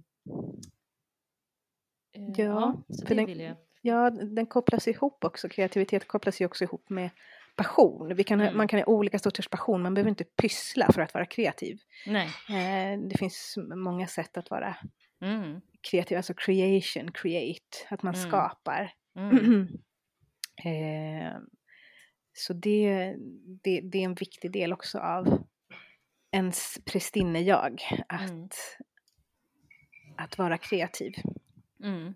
A: eh,
B: ja,
A: ja, så
B: för
A: det
B: den,
A: vill jag.
B: Ja, den kopplas ihop också. Kreativitet kopplas ju också ihop med passion. Vi kan, mm. Man kan ha olika sorters passion. Man behöver inte pyssla för att vara kreativ.
A: Nej.
B: Eh, det finns många sätt att vara
A: mm.
B: kreativ. Alltså creation, create. Att man
A: mm.
B: skapar.
A: Mm.
B: eh, så det, det, det är en viktig del också av ens prästinne-jag. Att, mm. att vara kreativ.
A: Mm.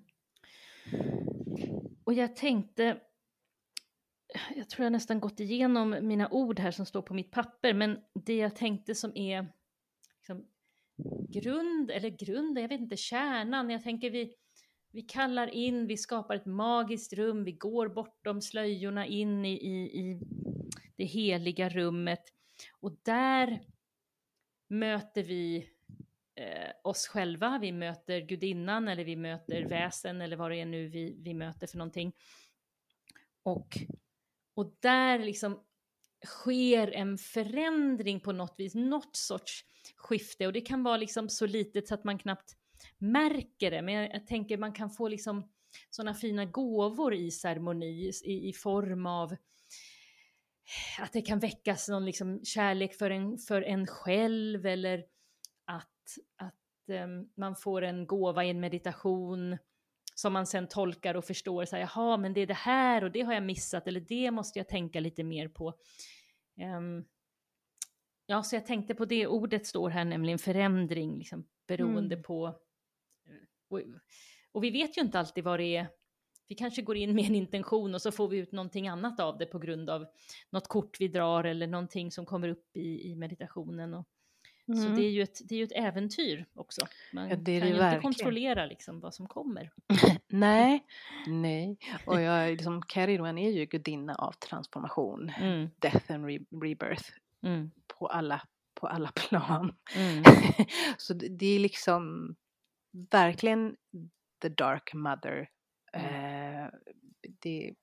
A: Och jag tänkte, jag tror jag nästan gått igenom mina ord här som står på mitt papper, men det jag tänkte som är liksom grund, eller grund, jag vet inte, kärnan, jag tänker vi, vi kallar in, vi skapar ett magiskt rum, vi går bortom slöjorna in i, i, i det heliga rummet, och där möter vi eh, oss själva, vi möter gudinnan eller vi möter väsen eller vad det är nu vi, vi möter för någonting. Och, och där liksom sker en förändring på något vis, något sorts skifte, och det kan vara liksom så litet så att man knappt märker det, men jag, jag tänker man kan få liksom sådana fina gåvor i ceremoni i, i form av att det kan väckas någon liksom kärlek för en, för en själv, eller att, att um, man får en gåva i en meditation som man sen tolkar och förstår, så här, jaha, men det är det här och det har jag missat, eller det måste jag tänka lite mer på. Um, ja, så jag tänkte på det, ordet står här nämligen förändring, liksom, beroende mm. på, och, och vi vet ju inte alltid vad det är. Vi kanske går in med en intention och så får vi ut någonting annat av det på grund av något kort vi drar eller någonting som kommer upp i, i meditationen. Och, mm. Så det är ju ett, det är ju ett äventyr också. Man
B: ja, det är
A: kan
B: det
A: ju
B: verkligen.
A: Inte kontrollera liksom vad som kommer.
B: nej, nej. Och jag, liksom, Carried When är ju gudinna av transformation. Mm. Death and re- rebirth. Mm. På, alla, på alla plan. Mm. Så det, det är liksom verkligen the dark mother. Mm. Eh, det,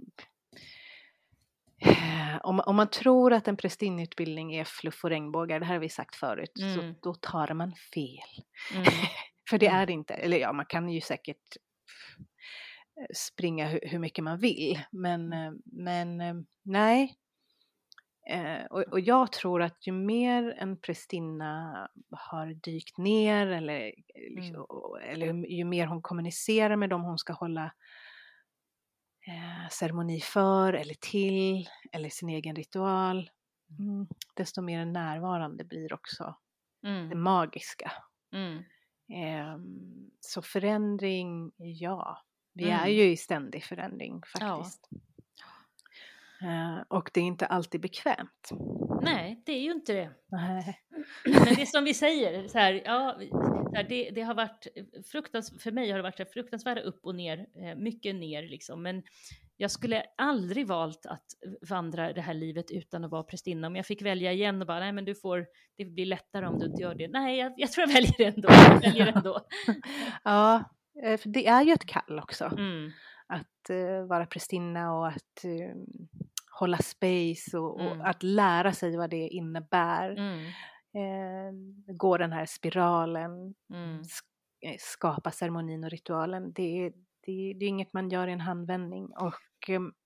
B: eh, om, om man tror att en prästinneutbildning är fluff och regnbågar, det här har vi sagt förut, mm. så då tar man fel. Mm. För det är det inte. Eller ja, man kan ju säkert springa hur, hur mycket man vill, men, men nej. Eh, och, och jag tror att ju mer en prästinna har dykt ner, eller, mm. eller ju mer hon kommunicerar med dem hon ska hålla eh, ceremoni för eller till, eller sin egen ritual, mm, desto mer närvarande blir också mm. det magiska. Mm. Eh, så förändring, ja, vi mm. är ju i ständig förändring faktiskt. Ja. Uh, och det är inte alltid bekvämt.
A: Nej, det är ju inte det.
B: Nej.
A: Men det är som vi säger, så här, ja, så här, det, det har varit fruktans, för mig har det varit så här, fruktansvärda upp och ner, eh, mycket ner liksom, men jag skulle aldrig valt att vandra det här livet utan att vara prästinna. Om jag fick välja igen och bara, nej men du får, det blir lättare om du inte gör det. Nej, jag, jag tror jag väljer det ändå. Jag väljer det ändå.
B: Ja, för det är ju ett kall också.
A: Mm.
B: Att uh, vara prästinna och att uh, hålla space och,
A: Mm.
B: och att lära sig vad det innebär.
A: Mm.
B: Uh, gå den här spiralen,
A: Mm.
B: sk- skapa ceremonin och ritualen. Det är, det, det är inget man gör i en handvändning. Och um,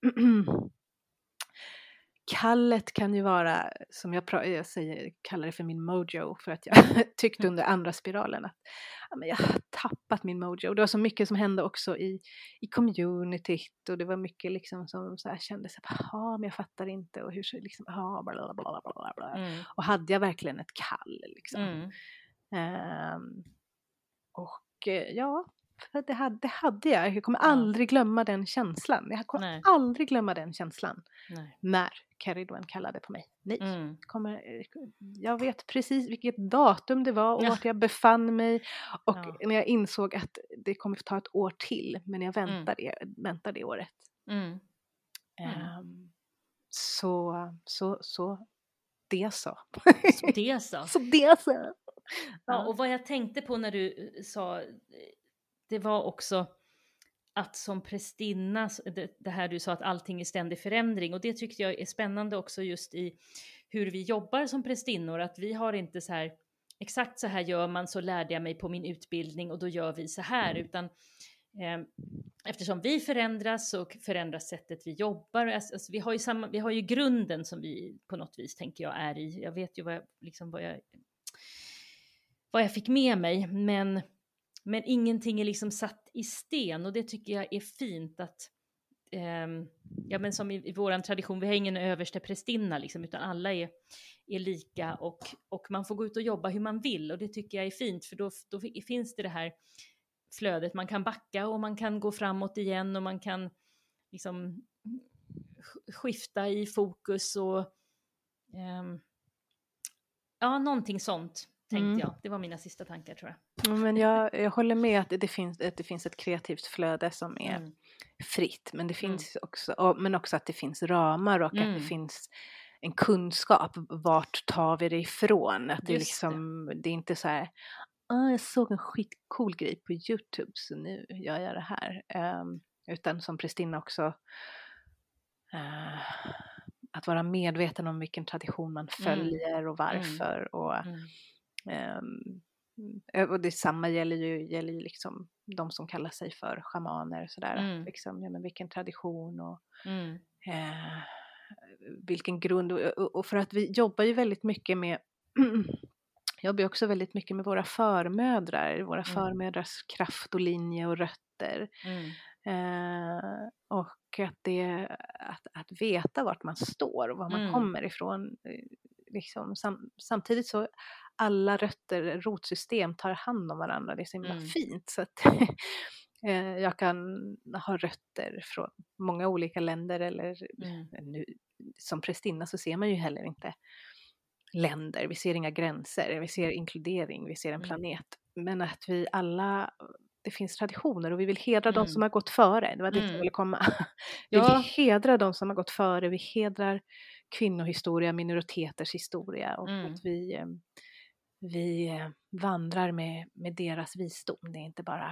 B: kallet kan ju vara, som jag, pra- jag säger, kallar det för min mojo, för att jag tyckte under andra spiralen att ja, men jag har tappat min mojo. Det var så mycket som hände också i, i communityt, och det var mycket liksom som så här kände sig, ja men jag fattar inte, och hur så liksom, ja bla bla bla bla bla.
A: Mm.
B: Och hade jag verkligen ett kall liksom.
A: Mm.
B: Um, och ja, för det hade, det hade jag. Jag kommer
A: Ja.
B: aldrig glömma den känslan. Jag kommer
A: Nej.
B: aldrig glömma den känslan.
A: Nej.
B: När Caridwen kallade på mig. Nej,
A: Mm.
B: kommer, jag vet precis vilket datum det var och
A: Ja.
B: vart jag befann mig. Och
A: Ja.
B: när jag insåg att det kommer ta ett år till, men jag väntar, det, väntar det året.
A: Mm. Mm.
B: Um, så, så, så det så.
A: Så det så.
B: så det så.
A: Ja, och vad jag tänkte på när du sa, det var också att som prästinna, det, det här du sa att allting är ständig förändring, och det tyckte jag är spännande också just i hur vi jobbar som prästinnor, att vi har inte så här, exakt så här gör man, så lärde jag mig på min utbildning och då gör vi så här, utan eh, eftersom vi förändras och förändras sättet vi jobbar, alltså, vi, har ju samma, vi har ju grunden som vi på något vis tänker jag är i, jag vet ju vad jag, liksom vad jag vad jag fick med mig, men, men ingenting är liksom satt i sten, och det tycker jag är fint att, eh, ja men som i, i våran tradition, vi har ingen överste prästinna liksom, utan alla är, är lika, och, och man får gå ut och jobba hur man vill, och det tycker jag är fint, för då, då finns det det här flödet, man kan backa och man kan gå framåt igen, och man kan liksom skifta i fokus och eh, ja, någonting sånt. Tänkte mm. jag. Det var mina sista tankar, tror jag.
B: Men jag, jag håller med att det, det, finns, att det finns ett kreativt flöde som är mm. fritt. Men det finns mm. också, men också att det finns ramar, och mm. att det finns en kunskap. Vart tar vi det ifrån? Att det, är liksom, det. det är inte så här, ah, jag såg en skitcool grej på YouTube så nu gör jag det här. Um, utan som prästinna också uh, att vara medveten om vilken tradition man följer mm. och varför. Mm. Och mm. Um, och det samma gäller ju, gäller ju liksom de som kallar sig för schamaner sådär, mm. liksom, ja, men vilken tradition och mm. eh, vilken grund, och, och för att vi jobbar ju väldigt mycket med jobbar också väldigt mycket med våra förmödrar, våra mm. förmödrars kraft och linje och rötter mm. eh, och att det att, att veta vart man står och var man mm. kommer ifrån, liksom, sam, samtidigt så alla rötter, rotsystem tar hand om varandra. Det är så himla mm. fint. Så att eh, jag kan ha rötter från många olika länder. Eller mm. nu, som prästinna så ser man ju heller inte länder. Vi ser inga gränser. Vi ser inkludering. Vi ser en mm. planet. Men att vi alla, det finns traditioner och vi vill hedra mm. de som har gått före. Det var dit mm. jag ville komma. Vi
A: ja.
B: vill hedra de som har gått före. Vi hedrar kvinnohistoria, minoriteters historia. Och mm. att vi... Vi vandrar med, med deras visdom. Det är inte bara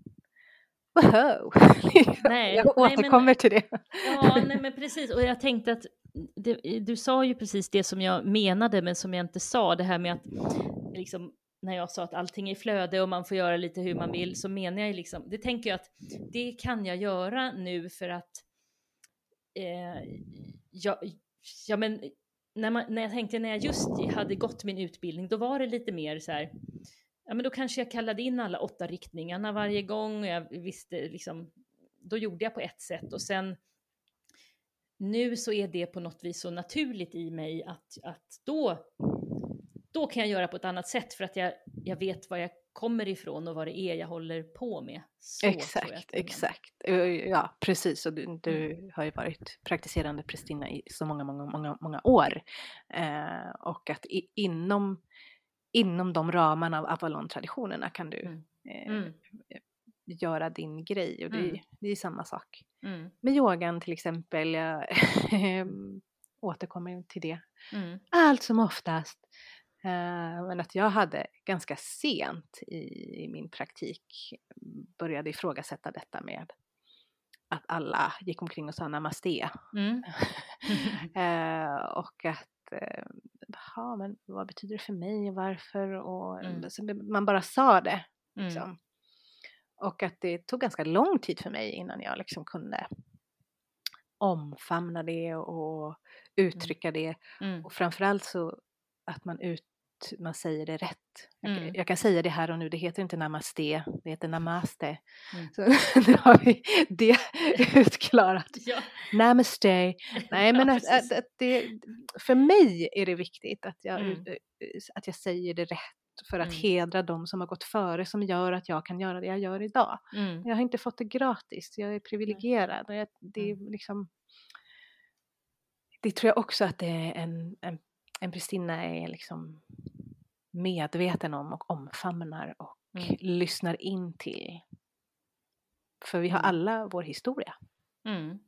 B: wow.
A: Nej,
B: jag återkommer
A: nej, men,
B: till det.
A: Ja, nej men precis. Och jag tänkte att det, du sa ju precis det som jag menade, men som jag inte sa. Det här med att liksom, när jag sa att allting är i flöde och man får göra lite hur man vill, så menar jag liksom, det tänker jag att det kan jag göra nu för att eh, jag, ja men När, man, när jag tänkte när jag just hade gått min utbildning, då var det lite mer så här, ja men då kanske jag kallade in alla åtta riktningarna varje gång, och jag visste liksom, då gjorde jag på ett sätt, och sen nu så är det på något vis så naturligt i mig att, att då, då kan jag göra på ett annat sätt, för att jag, jag vet var jag kommer ifrån och vad det är jag håller på med. Så
B: exakt, exakt. Ja, precis. Och du, du mm. har ju varit praktiserande prästinna i så många, många, många, många år. Eh, och att i, inom inom de ramarna av Avalon-traditionerna kan du
A: Mm.
B: eh,
A: Mm.
B: göra din grej. Och det,
A: Mm.
B: det är samma sak.
A: Mm.
B: Med yogan till exempel, jag återkommer till det
A: Mm.
B: allt som oftast. Uh, men att jag hade ganska sent i, i min praktik började ifrågasätta detta med att alla gick omkring och sa namaste.
A: Mm.
B: uh, och att uh, ja, men vad betyder det för mig och varför? Och,
A: Mm.
B: så man bara sa det. Liksom.
A: Mm.
B: Och att det tog ganska lång tid för mig innan jag liksom kunde omfamna det och uttrycka det.
A: Mm.
B: Och framförallt så att man, ut, man säger det rätt.
A: Mm.
B: Jag, jag kan säga det här och nu, det heter inte namaste, det heter namaste.
A: Mm.
B: Så nu har vi det utklarat.
A: Ja.
B: Namaste. Nej, men
A: Ja,
B: att, att, att det, för mig är det viktigt att jag,
A: Mm.
B: att jag säger det rätt. För att
A: Mm.
B: hedra de som har gått före, som gör att jag kan göra det jag gör idag.
A: Mm.
B: Jag har inte fått det gratis, jag är privilegierad. Och jag, det är
A: Mm.
B: liksom... Det tror jag också att det är en, en, en prästinna är liksom medveten om och omfamnar och
A: Mm.
B: lyssnar in till. För vi har
A: Mm.
B: alla vår historia.
A: Mm.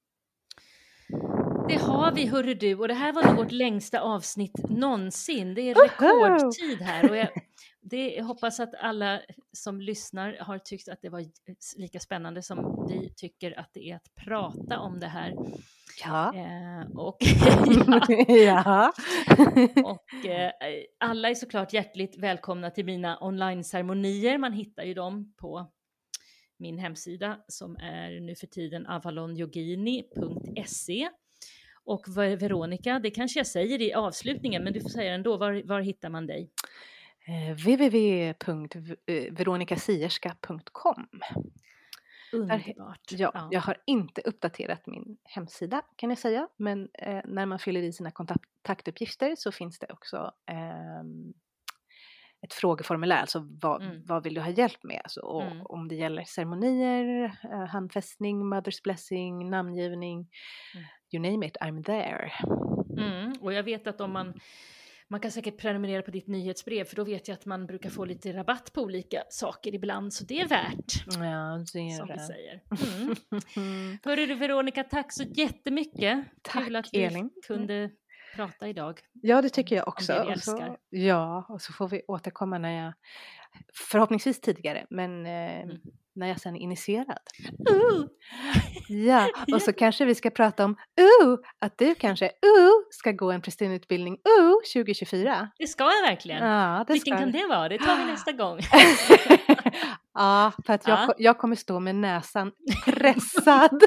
A: Det har vi, hörru du, och det här var nog vårt längsta avsnitt någonsin. Det är rekordtid här och jag, det, jag hoppas att alla som lyssnar har tyckt att det var lika spännande som vi tycker att det är att prata om det här.
B: Ja.
A: Eh, och
B: Ja.
A: och eh, alla är såklart hjärtligt välkomna till mina online-ceremonier. Man hittar ju dem på min hemsida som är nu för tiden avalon yogini punkt se. Och Veronica, det kanske jag säger i avslutningen, men du får säga ändå, var, var hittar man dig?
B: Eh, w w w punkt veronica sierska punkt com.
A: Underbart.
B: Ja,
A: Ja.
B: jag har inte uppdaterat min hemsida kan jag säga, men eh, när man fyller i sina kontaktuppgifter så finns det också eh, ett frågeformulär, alltså vad,
A: Mm.
B: vad vill du ha hjälp med? Alltså, och,
A: Mm.
B: om det gäller ceremonier, eh, handfästning, mother's blessing, namngivning,
A: Mm.
B: you name it, I'm there.
A: Mm. Och jag vet att om man, man kan säkert prenumerera på ditt nyhetsbrev, för då vet jag att man brukar få lite rabatt på olika saker ibland, så det är värt,
B: Ja, det är
A: som vi
B: det.
A: säger. Mm. Hörru du Veronica, tack så jättemycket.
B: Tack,
A: Kul att vi
B: Elin.
A: kunde prata idag.
B: Ja, det tycker jag
A: Om
B: också.
A: det vi
B: Och så,
A: älskar.
B: ja, och så får vi återkomma när jag, förhoppningsvis tidigare, men eh,
A: Mm.
B: när jag sen är initierad.
A: Uh!
B: Ja, och så kanske vi ska prata om uh, att du kanske uh, ska gå en prästinneutbildning uh, tjugo tjugofyra.
A: Det ska jag verkligen.
B: Ja, det
A: Vilken
B: ska
A: kan det vara? Det tar vi nästa gång.
B: Ja, för att jag,
A: Ja.
B: jag kommer stå med näsan pressad.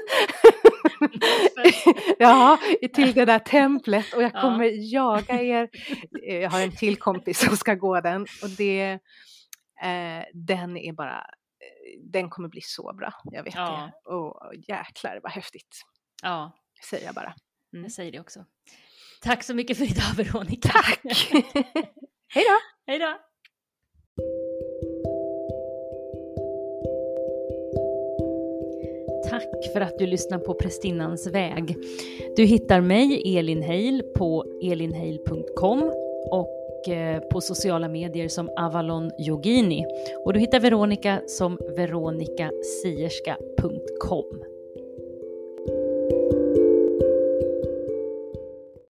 B: Ja, till det där templet, och jag
A: Ja.
B: kommer jaga er. Jag har en till kompis som ska gå den, och det, eh, den är bara, eh, den kommer bli så bra, jag vet
A: Ja.
B: det. Och jäklar vad häftigt,
A: Ja,
B: säger jag bara. Mm.
A: jag säger det också. Tack så mycket för idag Veronica.
B: Tack! Hej då!
A: Hej då! Tack för att du lyssnar på Prästinnans väg. Du hittar mig, Elin Heil, på elinheil punkt com och eh, på sociala medier som Avalon Yogini. Och du hittar Veronica som veronica sierska punkt com.